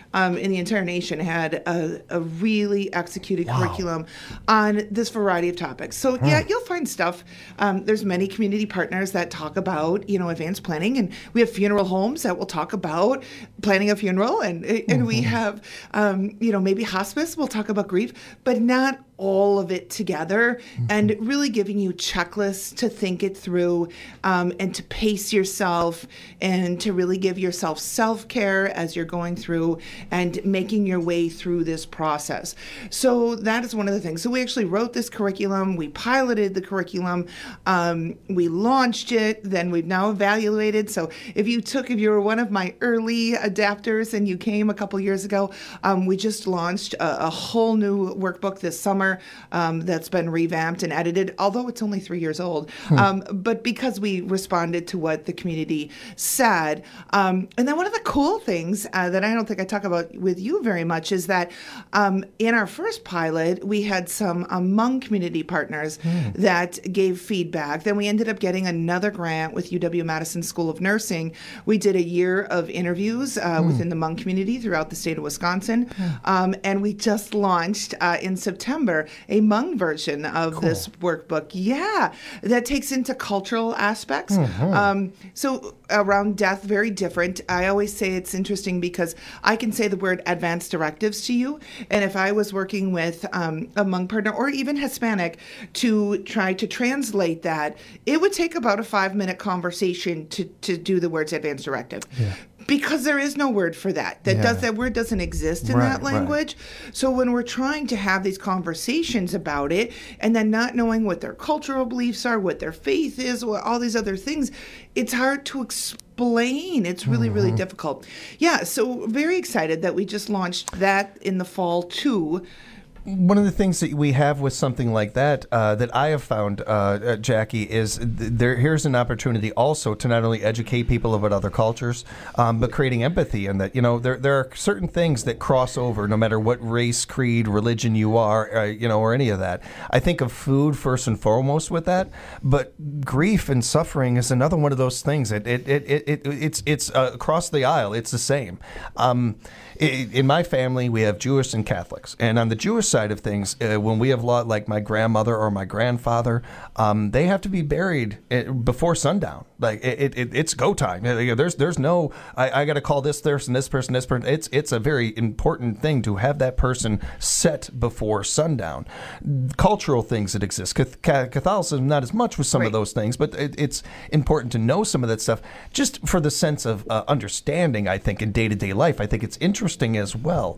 Speaker 23: um, in the entire nation had a, a really executed
Speaker 16: Wow.
Speaker 23: curriculum on this variety of topics. So yeah, you'll find stuff. Um, there's many community partners that talk about, you know, advanced planning, and we have funeral homes that will talk about planning a funeral, and and we have, um, you know, maybe hospice will talk about grief, but not all of it together, and really giving you checklists to think it through, um, and to pace yourself, and to really give yourself self-care as you're going through and making your way through this process. So that is one of the things. So we actually wrote this curriculum, we piloted the curriculum, um, we launched it, then we've now evaluated. So if you took, if you were one of my early adapters and you came a couple years ago, um, we just launched a, a whole new workbook this summer. Um, that's been revamped and edited, although it's only three years old.
Speaker 16: Hmm.
Speaker 23: Um, but because we responded to what the community said. Um, and then one of the cool things uh, that I don't think I talk about with you very much is that um, in our first pilot, we had some Hmong community partners
Speaker 16: Hmm.
Speaker 23: that gave feedback. Then we ended up getting another grant with U W-Madison School of Nursing. We did a year of interviews uh,
Speaker 16: Hmm.
Speaker 23: within the Hmong community throughout the state of Wisconsin. Um, and we just launched uh, in September a Hmong version of this workbook. Yeah, that takes into cultural aspects.
Speaker 16: Mhm.
Speaker 23: Um, so around death, very different. I always say it's interesting because I can say the word advanced directives to you, and if I was working with um, a Hmong partner or even Hispanic to try to translate that, it would take about a five-minute conversation to, to do the words advanced directive.
Speaker 16: Yeah.
Speaker 23: Because there is no word for that. That
Speaker 16: Yeah.
Speaker 23: does that word doesn't exist in
Speaker 16: Right,
Speaker 23: that
Speaker 16: right.
Speaker 23: language. So when we're trying to have these conversations about it, and then not knowing what their cultural beliefs are, what their faith is, what, all these other things, it's hard to explain. It's really, really
Speaker 16: Mhm.
Speaker 23: difficult. Yeah, so very excited that we just launched that in the fall too.
Speaker 16: One of the things that we have with something like that uh, that I have found, uh, uh, Jackie, is th- there. Here's an opportunity also to not only educate people about other cultures, um, but creating empathy. And that, you know, there there are certain things that cross over, no matter what race, creed, religion you are, uh, you know, or any of that. I think of food first and foremost with that, but grief and suffering is another one of those things. It it it, it, it it's it's uh, across the aisle. It's the same. Um, i- in my family, we have Jewish and Catholics, and on the Jewish side of things, uh, when we have lot like my grandmother or my grandfather, um, they have to be buried uh, before sundown. Like it, it, it's go time. Uh, There's there's no I, I got to call this person, this person, this person. It's it's a very important thing to have that person set before sundown. Cultural things that exist. Cath- Catholicism not as much with some of those things, but it, it's important to know some of that stuff just for the sense of uh, understanding. I think in day to day life, I think it's interesting as well.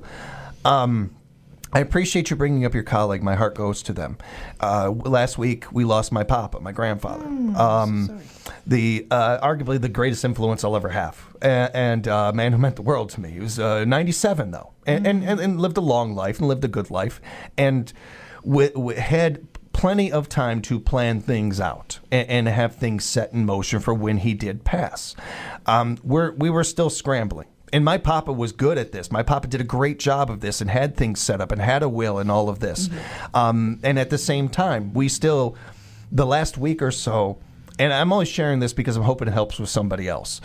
Speaker 16: Um, I appreciate you bringing up your colleague. My heart goes to them. Uh, last week, we lost my papa, my grandfather. Um, the uh, arguably the greatest influence I'll ever have, and, and uh, a man who meant the world to me. He was uh, ninety-seven, though, and, and, and, and lived a long life and lived a good life, and w- w- had plenty of time to plan things out and, and have things set in motion for when he did pass. Um, we're, we were still scrambling. And my papa was good at this. My papa did a great job of this and had things set up and had a will and all of this. Mm-hmm. Um, and at the same time, we still, the last week or so, and I'm only sharing this because I'm hoping it helps with somebody else.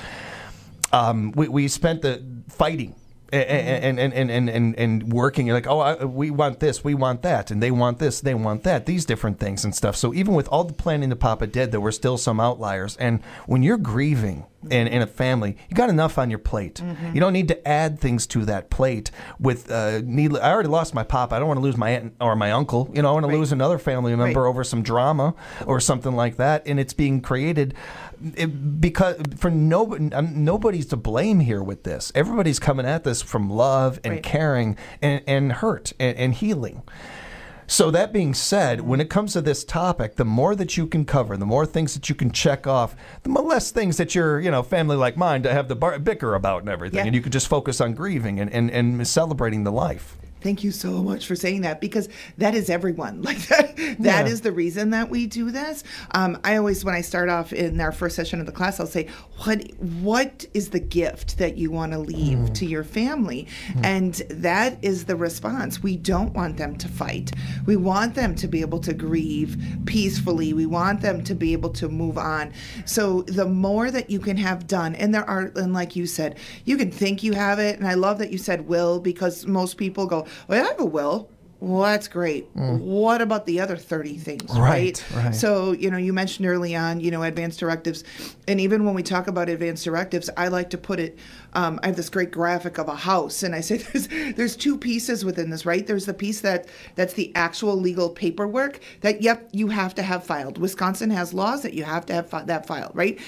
Speaker 16: Um, we, we spent the fighting and and, and, and, and and working like, oh, I, we want this, we want that, and they want this, they want that, these different things and stuff. So even with all the planning that Papa did, there were still some outliers. And when you're grieving in, in a family, you got enough on your plate. Mm-hmm. You don't need to add things to that plate with uh, needless. I already lost my papa. I don't want to lose my aunt or my uncle. You know, I want right. to lose another family member right. over some drama or something like that. And it's being created it, because for nobody, nobody's to blame here with this. Everybody's coming at this from love and right. caring and, and hurt and, and healing. So that being said, when it comes to this topic, the more that you can cover, the more things that you can check off, the less things that your, you know, family like mine to have the bar- bicker about and everything. Yeah. And you can just focus on grieving and, and, and celebrating the life.
Speaker 23: Thank you so much for saying that, because that is everyone. Like that, that
Speaker 16: Yeah.
Speaker 23: is the reason that we do this. Um, I always, when I start off in our first session of the class, I'll say, "What, what is the gift that you want to leave
Speaker 16: Mm.
Speaker 23: to your family?" And that is the response. We don't want them to fight. We want them to be able to grieve peacefully. We want them to be able to move on. So the more that you can have done, and there are, and like you said, you can think you have it. And I love that you said will, because most people go, "Well, I have a will." Well, that's great.
Speaker 16: Mm.
Speaker 23: What about the other thirty things,
Speaker 16: Right,
Speaker 23: right?
Speaker 16: right.
Speaker 23: So, you know, you mentioned early on, you know, advanced directives. And even when we talk about advanced directives, I like to put it, um, I have this great graphic of a house. And I say there's there's two pieces within this, right? There's the piece that that's the actual legal paperwork that, yep, you have to have filed. Wisconsin has laws that you have to have fi- that filed, right?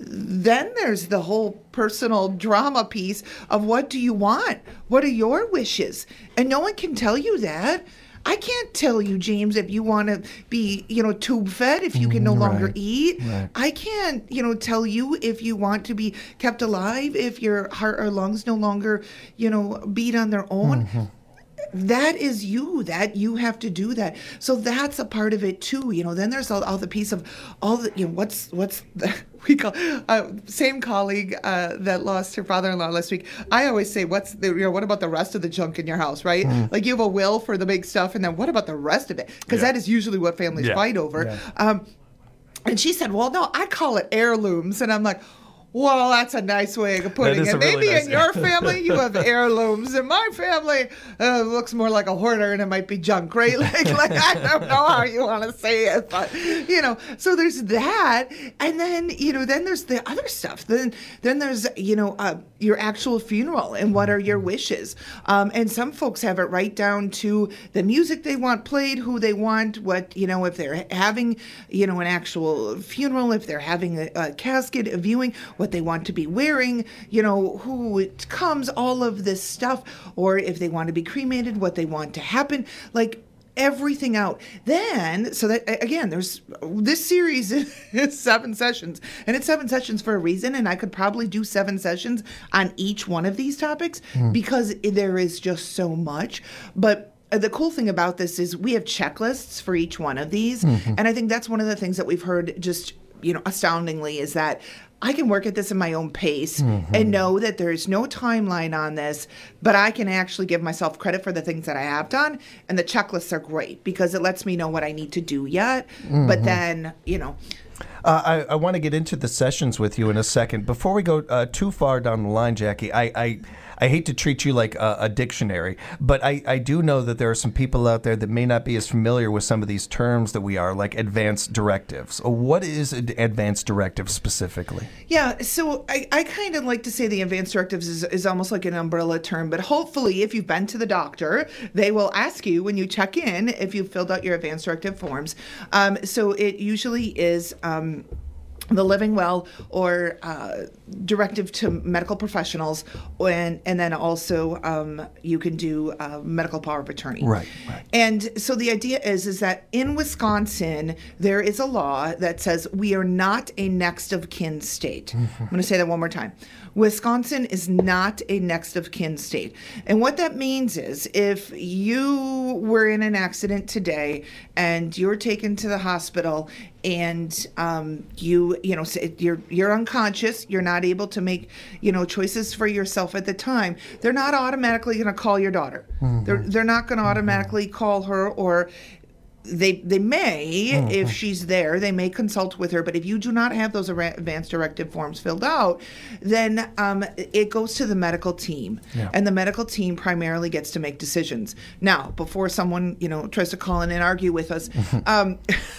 Speaker 23: Then there's the whole personal drama piece of what do you want? What are your wishes? And no one can tell you that. I can't tell you, James, if you want to be, you know, tube fed, if you can no longer
Speaker 16: Right.
Speaker 23: eat.
Speaker 16: Right.
Speaker 23: I can't, you know, tell you if you want to be kept alive, if your heart or lungs no longer, you know, beat on their own.
Speaker 16: Mm-hmm.
Speaker 23: That is you, that you have to do that. So that's a part of it too, you know. Then there's all, all the piece of all the, you know, what's what's the, we call uh, same colleague uh, that lost her father-in-law last week. I always say, what's the, you know, what about the rest of the junk in your house, right?
Speaker 16: Mm.
Speaker 23: Like you have a will for the big stuff, and then what about the rest of it? Because
Speaker 16: Yeah.
Speaker 23: that is usually what families
Speaker 16: Yeah.
Speaker 23: fight over.
Speaker 16: Yeah.
Speaker 23: Um, and she said, well, no, I call it heirlooms, and I'm like, well, that's a nice way of putting
Speaker 16: is
Speaker 23: it.
Speaker 16: a really
Speaker 23: Maybe
Speaker 16: nice-
Speaker 23: in your family you have heirlooms. In my family, uh, it looks more like a hoarder, and it might be junk, right? Like, like I don't know how you want to say it, but you know. So there's that, and then you know, then there's the other stuff. Then then there's you know uh, your actual funeral and what are your wishes. Um, and some folks have it right down to the music they want played, who they want, what you know, if they're having you know an actual funeral, if they're having a, a casket, a viewing, what they want to be wearing, you know, who it comes, all of this stuff, or if they want to be cremated, what they want to happen, like everything out. Then, so that again, there's this series is seven sessions, and it's seven sessions for a reason, and I could probably do seven sessions on each one of these topics
Speaker 16: Hmm.
Speaker 23: because there is just so much. But uh, the cool thing about this is we have checklists for each one of these,
Speaker 16: Mhm.
Speaker 23: and I think that's one of the things that we've heard just, you know, astoundingly is that I can work at this in my own pace
Speaker 16: Mhm.
Speaker 23: and know that there's no timeline on this, but I can actually give myself credit for the things that I have done. And the checklists are great because it lets me know what I need to do yet. But
Speaker 16: Mhm.
Speaker 23: then, you know,
Speaker 16: Uh, I, I want to get into the sessions with you in a second. Before we go uh, too far down the line, Jackie, I, I, I hate to treat you like a, a dictionary, but I, I do know that there are some people out there that may not be as familiar with some of these terms that we are, like advanced directives. What is an advanced directive specifically?
Speaker 23: yeah, so I, I kind of like to say the advanced directives is, is almost like an umbrella term, but hopefully if you've been to the doctor, they will ask you when you check in if you've filled out your advanced directive forms. Um, so it usually is um, the living well or uh, directive to medical professionals, and and then also um, you can do uh, medical power of attorney.
Speaker 16: Right, right.
Speaker 23: And so the idea is is that in Wisconsin there is a law that says we are not a next of kin state. I'm going to say that one more time. Wisconsin is not a next of kin state. And what that means is if you were in an accident today and you're taken to the hospital and um, you you know say you're you're unconscious, you're not able to make you know choices for yourself at the time, they're not automatically going to call your daughter.
Speaker 16: Mhm.
Speaker 23: They're they're not going to automatically call her, or they they may,
Speaker 16: Mhm.
Speaker 23: if she's there, they may consult with her. But if you do not have those ara- advanced directive forms filled out, then um, it goes to the medical team,
Speaker 16: Yeah.
Speaker 23: and the medical team primarily gets to make decisions. Now, before someone you know tries to call in and argue with us, um,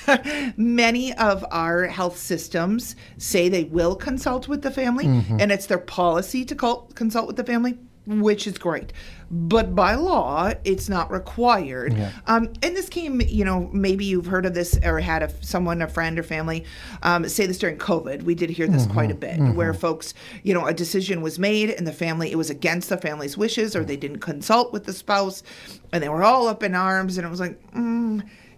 Speaker 23: many of our health systems say they will consult with the family,
Speaker 16: Mhm.
Speaker 23: and it's their policy to call, consult with the family, which is great. But by law, it's not required.
Speaker 16: Yeah.
Speaker 23: Um, and this came, you know, maybe you've heard of this or had a, someone, a friend or family um, say this during COVID. We did hear this quite a bit,
Speaker 16: mhm.
Speaker 23: where folks, you know, a decision was made and the family, it was against the family's wishes, or they didn't consult with the spouse, and they were all up in arms, and it was like, mm,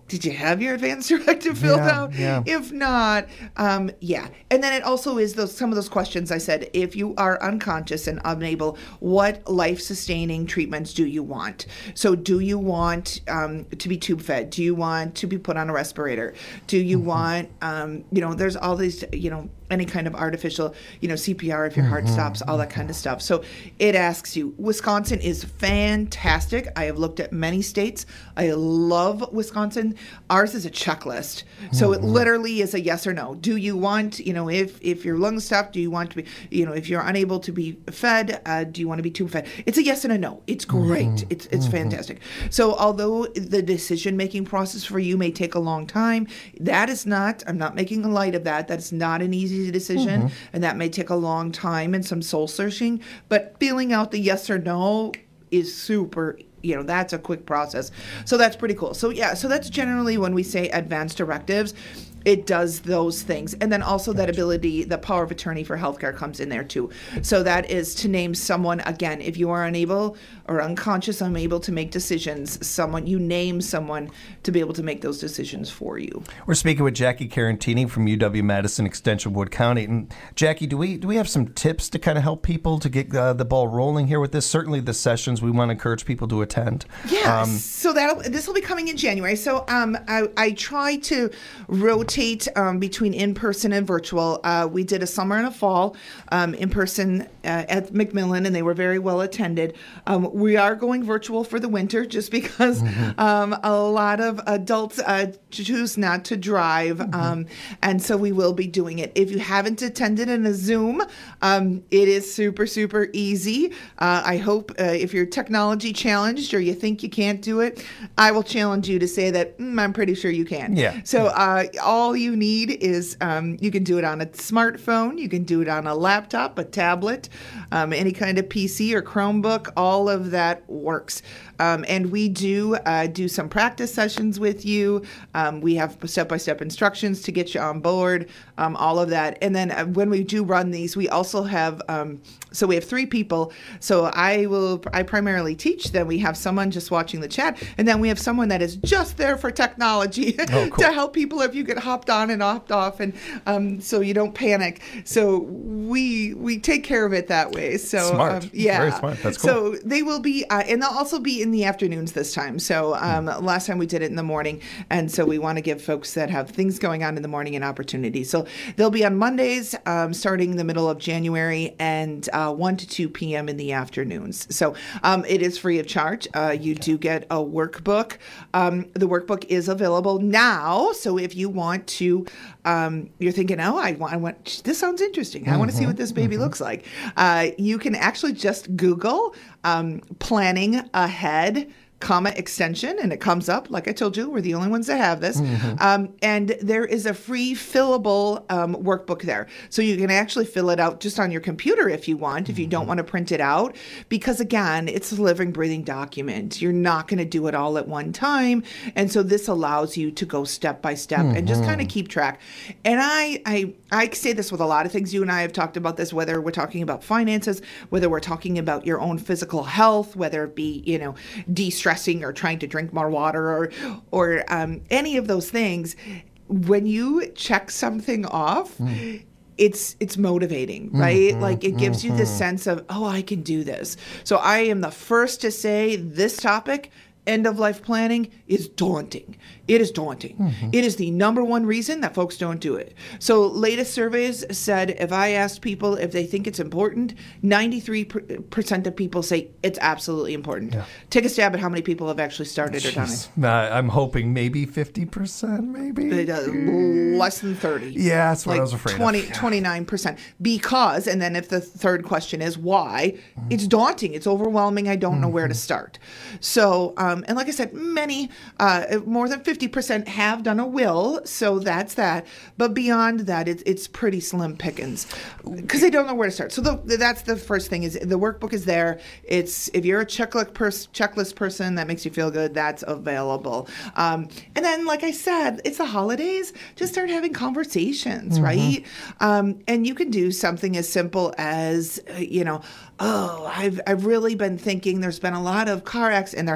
Speaker 23: did you have your advance directive filled
Speaker 16: Yeah,
Speaker 23: out?
Speaker 16: yeah.
Speaker 23: If not, um, yeah. And then it also is those some of those questions I said, if you are unconscious and unable, what life-sustaining treatments do you want? So do you want um, to be tube fed? Do you want to be put on a respirator? Do you
Speaker 16: Mm-hmm.
Speaker 23: want, um, you know, there's all these, you know, any kind of artificial, you know, C P R if your heart
Speaker 16: Mhm.
Speaker 23: stops, all that kind of stuff. So it asks you. Wisconsin is fantastic. I have looked at many states. I love Wisconsin. Ours is a checklist. So it
Speaker 16: Mhm.
Speaker 23: literally is a yes or no. Do you want, you know, if if your lungs stop, do you want to be, you know, if you're unable to be fed, uh, do you want to be tube fed? It's a yes and a no. It's great.
Speaker 16: Mhm.
Speaker 23: It's it's
Speaker 16: Mhm.
Speaker 23: fantastic. So although the decision making process for you may take a long time, that is not, I'm not making light of that. That's not an easy decision,
Speaker 16: Mhm.
Speaker 23: and that may take a long time and some soul searching, but filling out the yes or no is super, you know, that's a quick process. So that's pretty cool. So yeah, so that's generally when we say advanced directives, it does those things. And then also that ability, the power of attorney for healthcare comes in there too. So that is to name someone, again, if you are unable or unconscious, unable to make decisions, someone, you name someone to be able to make those decisions for you.
Speaker 16: We're speaking with Jackie Carantini from U W-Madison Extension Wood County. And Jackie, do we do we have some tips to kind of help people to get uh, the ball rolling here with this? Certainly the sessions we want to encourage people to attend.
Speaker 23: Yes.
Speaker 16: Um,
Speaker 23: so that this will be coming in January. So um, I, I try to rotate um, between in-person and virtual. Uh, we did a summer and a fall um, in person uh, at McMillan, and they were very well attended. Um, we are going virtual for the winter just because
Speaker 16: Mm-hmm.
Speaker 23: um, a lot of adults uh, choose not to drive,
Speaker 16: Mm-hmm.
Speaker 23: um, and so we will be doing it. If you haven't attended in a Zoom, um, it is super, super easy. Uh, I hope uh, if you're technology challenged or you think you can't do it, I will challenge you to say that mm, I'm pretty sure you can.
Speaker 16: Yeah.
Speaker 23: So uh, all you need is um, you can do it on a smartphone, you can do it on a laptop, a tablet, um, any kind of P C or Chromebook. All of that works. Um, and we do uh, do some practice sessions with you. Um, we have step-by-step instructions to get you on board, um, all of that. And then uh, when we do run these, we also have, um, so we have three people. So I will, I primarily teach, then we have someone just watching the chat, and then we have someone that is just there for technology
Speaker 16: Oh, cool.
Speaker 23: to help people if you get hopped on and hopped off, and um, so you don't panic. So we we take care of it that way. So
Speaker 16: Smart.
Speaker 23: um, yeah,
Speaker 16: Very smart. That's cool.
Speaker 23: So they will be, uh, and they'll also be in the afternoons this time. So um,
Speaker 16: Hmm.
Speaker 23: last time we did it in the morning, and so we want to give folks that have things going on in the morning an opportunity. So they'll be on Mondays, um, starting in the middle of January, and uh, one to two p.m. in the afternoons. So um, it is free of charge. Uh, you do get a workbook. Um, the workbook is available now. So if you want to, um, you're thinking, oh, I want, I want, this sounds interesting. I want to see what this baby looks like. Uh, you can actually just Google um, planning ahead, comma extension, and it comes up. Like I told you, we're the only ones that have this.
Speaker 16: Mhm.
Speaker 23: Um, and there is a free fillable um, workbook there. So you can actually fill it out just on your computer if you want, if you don't want to print it out. Because again, it's a living, breathing document. You're not going to do it all at one time. And so this allows you to go step by step and just
Speaker 16: Mhm.
Speaker 23: kind of keep track. And I, I, I say this with a lot of things. You and I have talked about this, whether we're talking about finances, whether we're talking about your own physical health, whether it be, you know, de-stressing or trying to drink more water or, or um, any of those things. When you check something off,
Speaker 16: Mm.
Speaker 23: it's it's motivating, right?
Speaker 16: Mhm,
Speaker 23: Like it gives you this
Speaker 16: mhm.
Speaker 23: sense of, oh, I can do this. So I am the first to say this topic, end of life planning, is daunting. It is daunting.
Speaker 16: Mhm.
Speaker 23: It is the number one reason that folks don't do it. So latest surveys said if I asked people if they think it's important, ninety-three percent of people say it's absolutely important.
Speaker 16: Yeah.
Speaker 23: Take a stab at how many people have actually started or done it.
Speaker 16: Jeez. Uh, I'm hoping maybe fifty percent, maybe.
Speaker 23: They do less than thirty.
Speaker 16: Yeah, that's what
Speaker 23: like
Speaker 16: I was afraid
Speaker 23: twenty,
Speaker 16: of.
Speaker 23: twenty-nine percent. Because, and then if the third question is why,
Speaker 16: Mm-hmm.
Speaker 23: it's daunting. It's overwhelming. I don't know where to start. So, um, and like I said, many, uh, more than fifty percent have done a will. So that's that. But beyond that, it's, it's pretty slim pickings because they don't know where to start. So the, that's the first thing is the workbook is there. It's, if you're a checklist, pers- checklist person that makes you feel good, that's available. Um, and then, like I said, it's the holidays. Just start having conversations,
Speaker 16: Mhm.
Speaker 23: right? Um, and you can do something as simple as, uh, you know, oh, I've I've really been thinking there's been a lot of car accidents, and there has, but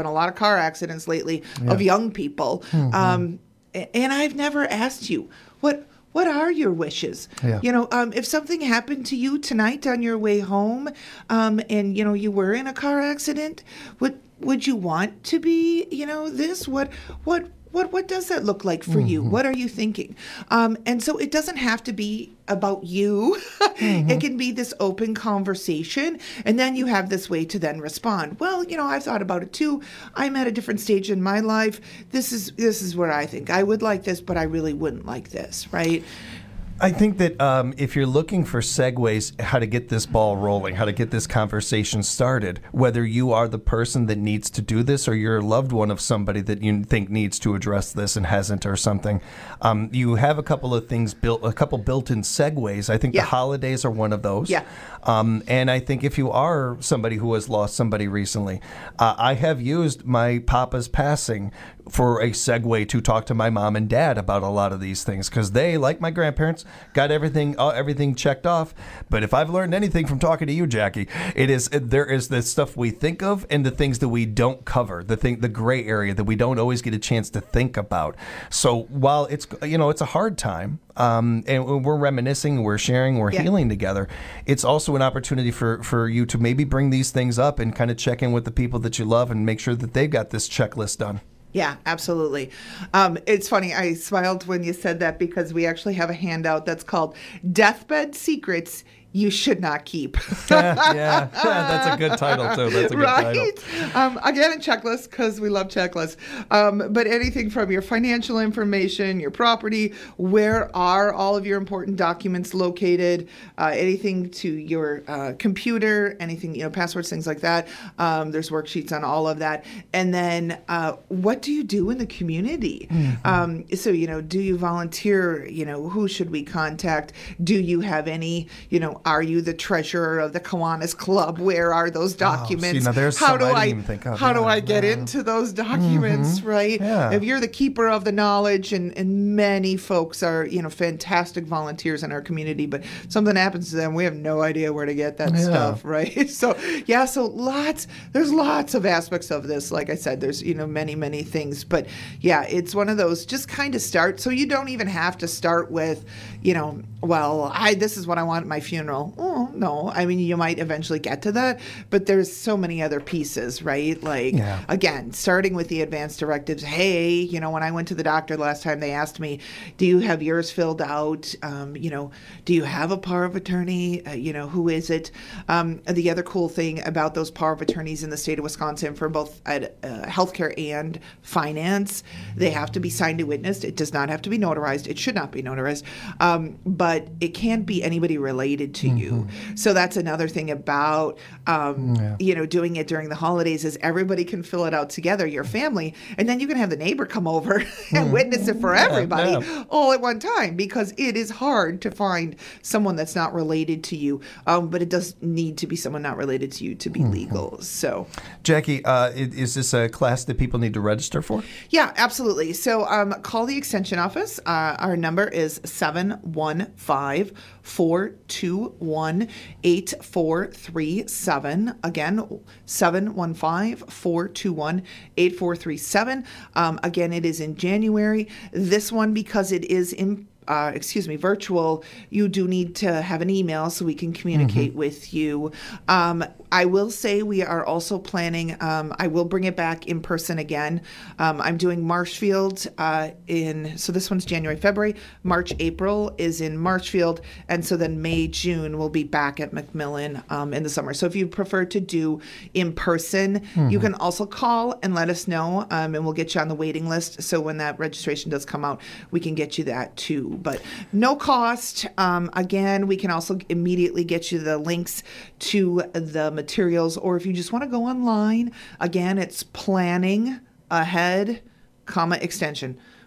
Speaker 23: been a lot of car accidents lately
Speaker 16: Yeah.
Speaker 23: of young people.
Speaker 16: Mhm.
Speaker 23: Um, a- and I've never asked you, what what are your wishes?
Speaker 16: Yeah.
Speaker 23: You know, um, if something happened to you tonight on your way home, um, and you know you were in a car accident, would would you want to be, you know, this? What what what what does that look like for you?
Speaker 16: Mhm.
Speaker 23: What are you thinking? Um, and so it doesn't have to be about you. It can be this open conversation, and then you have this way to then respond. Well, you know, I've thought about it too. I'm at a different stage in my life. This is this is where I think I would like this, but I really wouldn't like this, right?
Speaker 16: I think that um, if you're looking for segues, how to get this ball rolling, how to get this conversation started, whether you are the person that needs to do this or you're a loved one of somebody that you think needs to address this and hasn't or something, um, you have a couple of things built, a couple built-in segues. I think
Speaker 23: Yeah.
Speaker 16: the holidays are one of those.
Speaker 23: Yeah.
Speaker 16: Um, and I think if you are somebody who has lost somebody recently, uh, I have used my papa's passing for a segue to talk to my mom and dad about a lot of these things, because they, like my grandparents, got everything uh, everything checked off. But if I've learned anything from talking to you, Jackie, it is there is the stuff we think of and the things that we don't cover, the thing, the gray area that we don't always get a chance to think about. So while it's you know it's a hard time, um, and we're reminiscing, we're sharing, we're
Speaker 23: Yeah.
Speaker 16: healing together, it's also an opportunity for for you to maybe bring these things up and kind of check in with the people that you love and make sure that they've got this checklist done.
Speaker 23: Yeah, absolutely. Um, it's funny. I smiled when you said that because we actually have a handout that's called Deathbed Secrets You Should Not Keep.
Speaker 16: yeah, yeah, that's a good title, too. That's a good
Speaker 23: right?
Speaker 16: title.
Speaker 23: Um, again, a checklist because we love checklists. Um, but anything from your financial information, your property, where are all of your important documents located, uh, anything to your uh, computer, anything, you know, passwords, things like that. Um, there's worksheets on all of that. And then uh, what do you do in the community?
Speaker 16: Mm-hmm.
Speaker 23: Um, so, you know, do you volunteer? You know, who should we contact? Do you have any, you know, are you the treasurer of the Kiwanis Club? Where are those documents?
Speaker 16: Oh, see, now there's
Speaker 23: how
Speaker 16: some
Speaker 23: do
Speaker 16: I didn't
Speaker 23: I
Speaker 16: even think of.
Speaker 23: how do
Speaker 16: Yeah,
Speaker 23: I get
Speaker 16: yeah.
Speaker 23: into those documents,
Speaker 16: Mhm.
Speaker 23: right?
Speaker 16: Yeah.
Speaker 23: If you're the keeper of the knowledge, and, and many folks are, you know, fantastic volunteers in our community, but something happens to them, we have no idea where to get that
Speaker 16: Yeah.
Speaker 23: stuff, right? So yeah, so lots there's lots of aspects of this. Like I said, there's, you know, many, many things. But yeah, it's one of those, just kind of start. So you don't even have to start with, you know, well, I this is what I want at my funeral. Oh, no. I mean, you might eventually get to that, but there's so many other pieces, right? Like,
Speaker 16: Yeah.
Speaker 23: again, starting with the advance directives. Hey, you know, when I went to the doctor last time, they asked me, do you have yours filled out? Um, you know, do you have a power of attorney? Uh, you know, who is it? Um, the other cool thing about those power of attorneys in the state of Wisconsin for both uh, healthcare and finance, they have to be signed and witnessed. It does not have to be notarized. It should not be notarized. Um, but it can't be anybody related to you. So that's another thing about, um,
Speaker 16: Yeah.
Speaker 23: you know, doing it during the holidays is everybody can fill it out together, your family, and then you can have the neighbor come over and witness it for
Speaker 16: Yeah,
Speaker 23: everybody
Speaker 16: yeah.
Speaker 23: all at one time, because it is hard to find someone that's not related to you. Um, but it does need to be someone not related to you to be legal. So
Speaker 16: Jackie, uh, i- is this a class that people need to register for?
Speaker 23: yeah, absolutely. So um, call the extension office. Uh, our number is seven one five, four two one, eight four three seven. Again, seven one five, four two one, eight four three seven. Um, again, it is in January. This one, because it is in Uh, excuse me, virtual, you do need to have an email so we can communicate
Speaker 16: Mm-hmm.
Speaker 23: with you. Um, I will say we are also planning, um, I will bring it back in person again. Um, I'm doing Marshfield uh, in, so this one's January, February. March, April is in Marshfield. And so then May, June, we'll be back at McMillan um, in the summer. So if you prefer to do in person, you
Speaker 16: Mhm.
Speaker 23: can also call and let us know, um, and we'll get you on the waiting list. So when that registration does come out, we can get you that too. But no cost. Um, again, we can also immediately get you the links to the materials, or if you just want to go online, again, it's planning ahead, comma extension.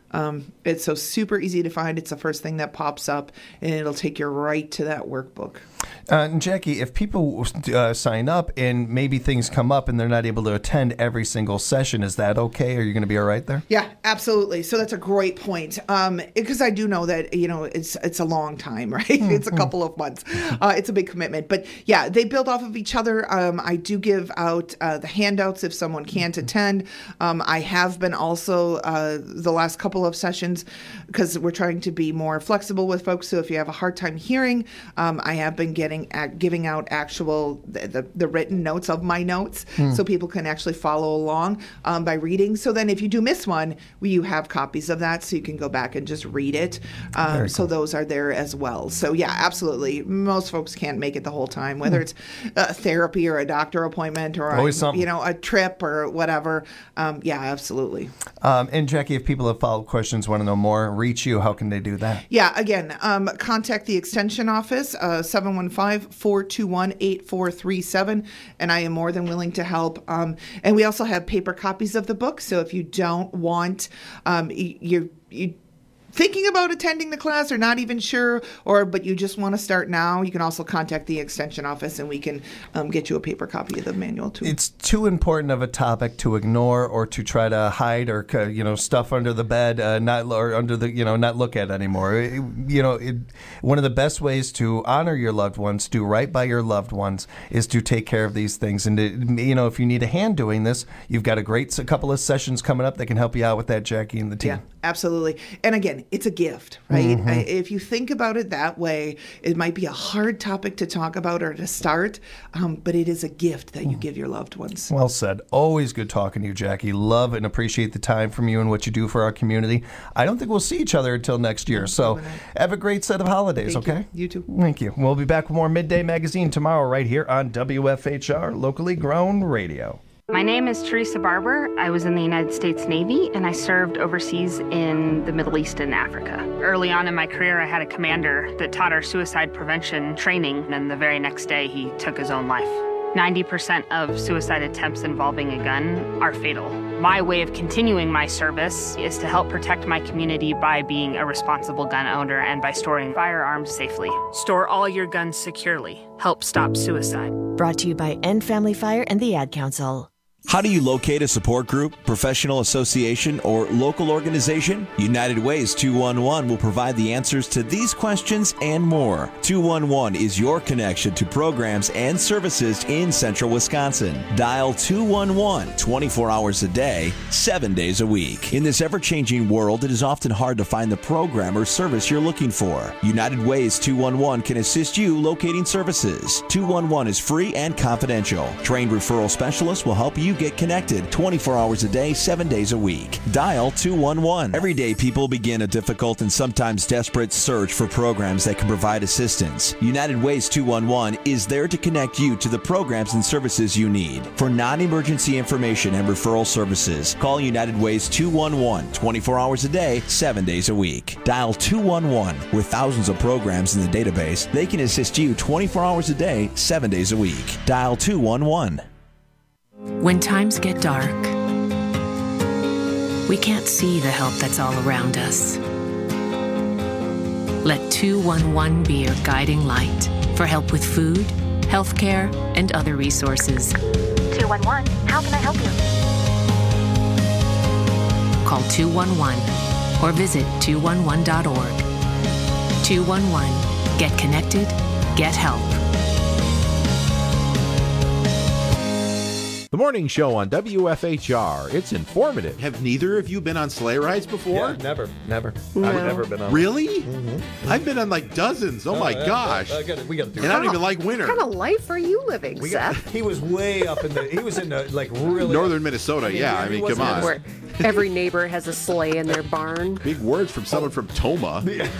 Speaker 23: Um, it's so super easy to find. It's the first thing that pops up, and it'll take you right to that workbook.
Speaker 16: Uh, and Jackie, if people uh, sign up and maybe things come up and they're not able to attend every single session, is that okay? Are you going to be all right there?
Speaker 23: Yeah, absolutely. So that's a great point. Um, because I do know that, you know, it's it's a long time, right? Mm-hmm. It's a couple of months. Uh, it's a big commitment. But yeah, they build off of each other. Um, I do give out uh, the handouts if someone can't attend. Um, I have been also uh, the last couple of sessions, because we're trying to be more flexible with folks. So if you have a hard time hearing, um, I have been getting giving out actual the, the, the written notes of my notes, hmm. so people can actually follow along um, by reading. So then if you do miss one, we, you have copies of that, so you can go back and just read it. Um, cool. So those are there as well. So yeah, absolutely. Most folks can't make it the whole time, whether hmm. it's a therapy or a doctor appointment or
Speaker 16: Always
Speaker 23: a, you know a trip or whatever. Um, yeah, absolutely.
Speaker 16: Um, and Jackie, if people have follow-up questions, want to know more, reach you, how can they do that?
Speaker 23: Yeah, again, um, contact the Extension office, uh, seven one five, four two one, eight four three seven, and I am more than willing to help. Um, and we also have paper copies of the book, so if you don't want, um, you you thinking about attending the class or not even sure, or but you just want to start now, you can also contact the Extension office and we can um, get you a paper copy of the manual too.
Speaker 16: It's too important of a topic to ignore or to try to hide or you know stuff under the bed, uh, not or under the you know not look at anymore. It, you know, it, one of the best ways to honor your loved ones, do right by your loved ones, is to take care of these things. And to, you know, if you need a hand doing this, you've got a great a couple of sessions coming up that can help you out with that, Jackie and the team.
Speaker 23: Yeah, absolutely. And again, it's a gift, right? Mm-hmm. I, if you think about it that way, it might be a hard topic to talk about or to start, um, but it is a gift that you give your loved ones.
Speaker 16: Well said. Always good talking to you, Jackie. Love and appreciate the time from you and what you do for our community. I don't think we'll see each other until next year, so have a great set of holidays,
Speaker 23: Thank
Speaker 16: okay?
Speaker 23: You. you too.
Speaker 16: Thank you. We'll be back with more Midday Magazine tomorrow right here on W F H R, locally grown radio.
Speaker 3: My name is Teresa Barber. I was in the United States Navy, and I served overseas in the Middle East and Africa. Early on in my career, I had a commander that taught our suicide prevention training, and the very next day, he took his own life. ninety percent of suicide attempts involving a gun are fatal. My way of continuing my service is to help protect my community by being a responsible gun owner and by storing firearms safely. Store all your guns securely. Help stop suicide.
Speaker 4: Brought to you by End Family Fire and the Ad Council.
Speaker 6: How do you locate a support group, professional association, or local organization? United Ways two one one will provide the answers to these questions and more. two one one is your connection to programs and services in central Wisconsin. Dial two one one twenty-four hours a day, seven days a week. In this ever-changing world, it is often hard to find the program or service you're looking for. United Ways two one one can assist you locating services. two one one is free and confidential. Trained referral specialists will help you get connected twenty-four hours a day, seven days a week. Dial two one one. Every day, people begin a difficult and sometimes desperate search for programs that can provide assistance. United Ways two one one is there to connect you to the programs and services you need. For non-emergency information and referral services, call United Ways two one one twenty-four hours a day, seven days a week. Dial two one one. With thousands of programs in the database, they can assist you twenty-four hours a day, seven days a week. Dial two one one.
Speaker 24: When times get dark, we can't see the help that's all around us. Let two one one be your guiding light for help with food, healthcare, and other resources.
Speaker 25: two one one, how can I help you?
Speaker 24: Call two one one or visit two one one dot org. two one one, get connected, get help.
Speaker 26: The morning show on W F H R. It's informative.
Speaker 27: Have neither of you been on sleigh rides before?
Speaker 16: Yeah, never, never.
Speaker 27: No.
Speaker 16: I've never been on.
Speaker 27: Really?
Speaker 16: Mm-hmm.
Speaker 27: I've been on like dozens. Oh, oh my
Speaker 16: yeah,
Speaker 27: gosh!
Speaker 16: I gotta, we got to do
Speaker 27: and
Speaker 16: it.
Speaker 27: I don't even like winter.
Speaker 13: What kind of life are you living,
Speaker 16: We
Speaker 13: Seth?
Speaker 16: got, he was way up in the. He was in the like really
Speaker 27: northern Minnesota. Yeah, I mean, come on.
Speaker 13: Where every neighbor has a sleigh in their barn.
Speaker 27: Big words from someone from Toma.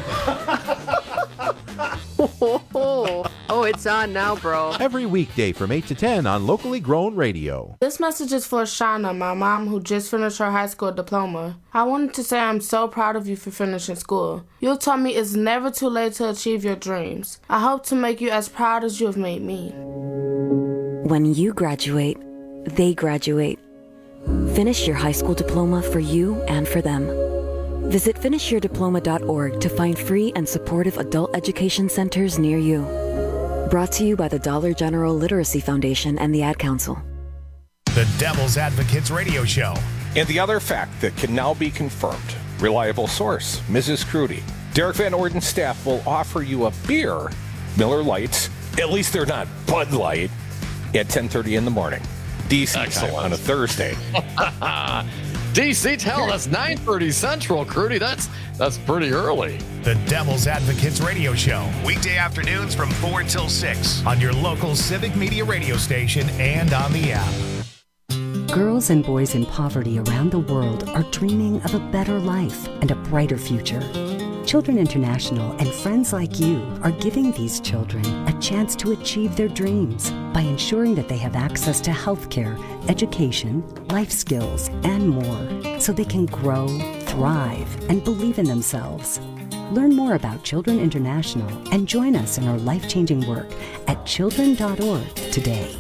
Speaker 13: oh, oh, it's on now, bro.
Speaker 26: Every weekday from eight to ten on Locally Grown Radio.
Speaker 28: This message is for Shauna, my mom, who just finished her high school diploma. I wanted to say I'm so proud of you for finishing school. You taught me it's never too late to achieve your dreams. I hope to make you as proud as you have made me.
Speaker 4: When you graduate, they graduate. Finish your high school diploma for you and for them. Visit finish your diploma dot org to find free and supportive adult education centers near you. Brought to you by the Dollar General Literacy Foundation and the Ad Council.
Speaker 21: The Devil's Advocates Radio Show.
Speaker 1: And the other fact that can now be confirmed. Reliable source, Missus Crudy. Derek Van Orden's staff will offer you a beer, Miller Lights, at least they're not Bud Light, at ten thirty in the morning. D C on a Thursday.
Speaker 5: D C, tell us nine thirty Central, Crudy. That's that's pretty early.
Speaker 21: The Devil's Advocates Radio Show. Weekday afternoons from four till six on your local Civic Media radio station and on the app.
Speaker 7: Girls and boys in poverty around the world are dreaming of a better life and a brighter future. Children International and friends like you are giving these children a chance to achieve their dreams by ensuring that they have access to health care, education, life skills, and more, so they can grow, thrive, and believe in themselves. Learn more about Children International and join us in our life-changing work at children dot org today.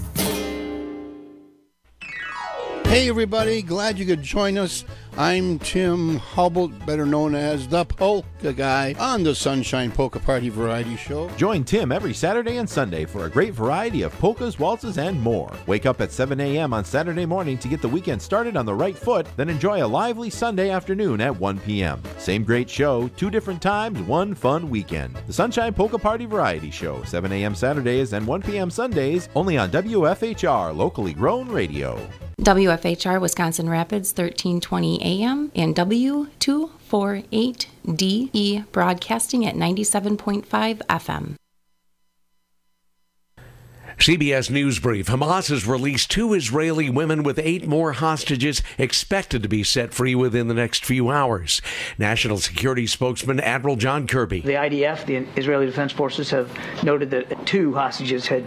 Speaker 8: Hey everybody, glad you could join us. I'm Tim Hubble, better known as the Polka Guy, on the Sunshine Polka Party Variety Show.
Speaker 26: Join Tim every Saturday and Sunday for a great variety of polkas, waltzes, and more. Wake up at seven a.m. on Saturday morning to get the weekend started on the right foot, then enjoy a lively Sunday afternoon at one p.m. Same great show, two different times, one fun weekend. The Sunshine Polka Party Variety Show, seven a.m. Saturdays and one p.m. Sundays, only on W F H R, locally grown radio.
Speaker 9: W F H R Wisconsin Rapids, thirteen twenty A M and W two forty-eight D E broadcasting at ninety-seven point five F M.
Speaker 10: C B S News Brief. Hamas has released two Israeli women with eight more hostages expected to be set free within the next few hours. National Security spokesman Admiral John Kirby.
Speaker 11: The I D F, the Israeli Defense Forces, have noted that two hostages had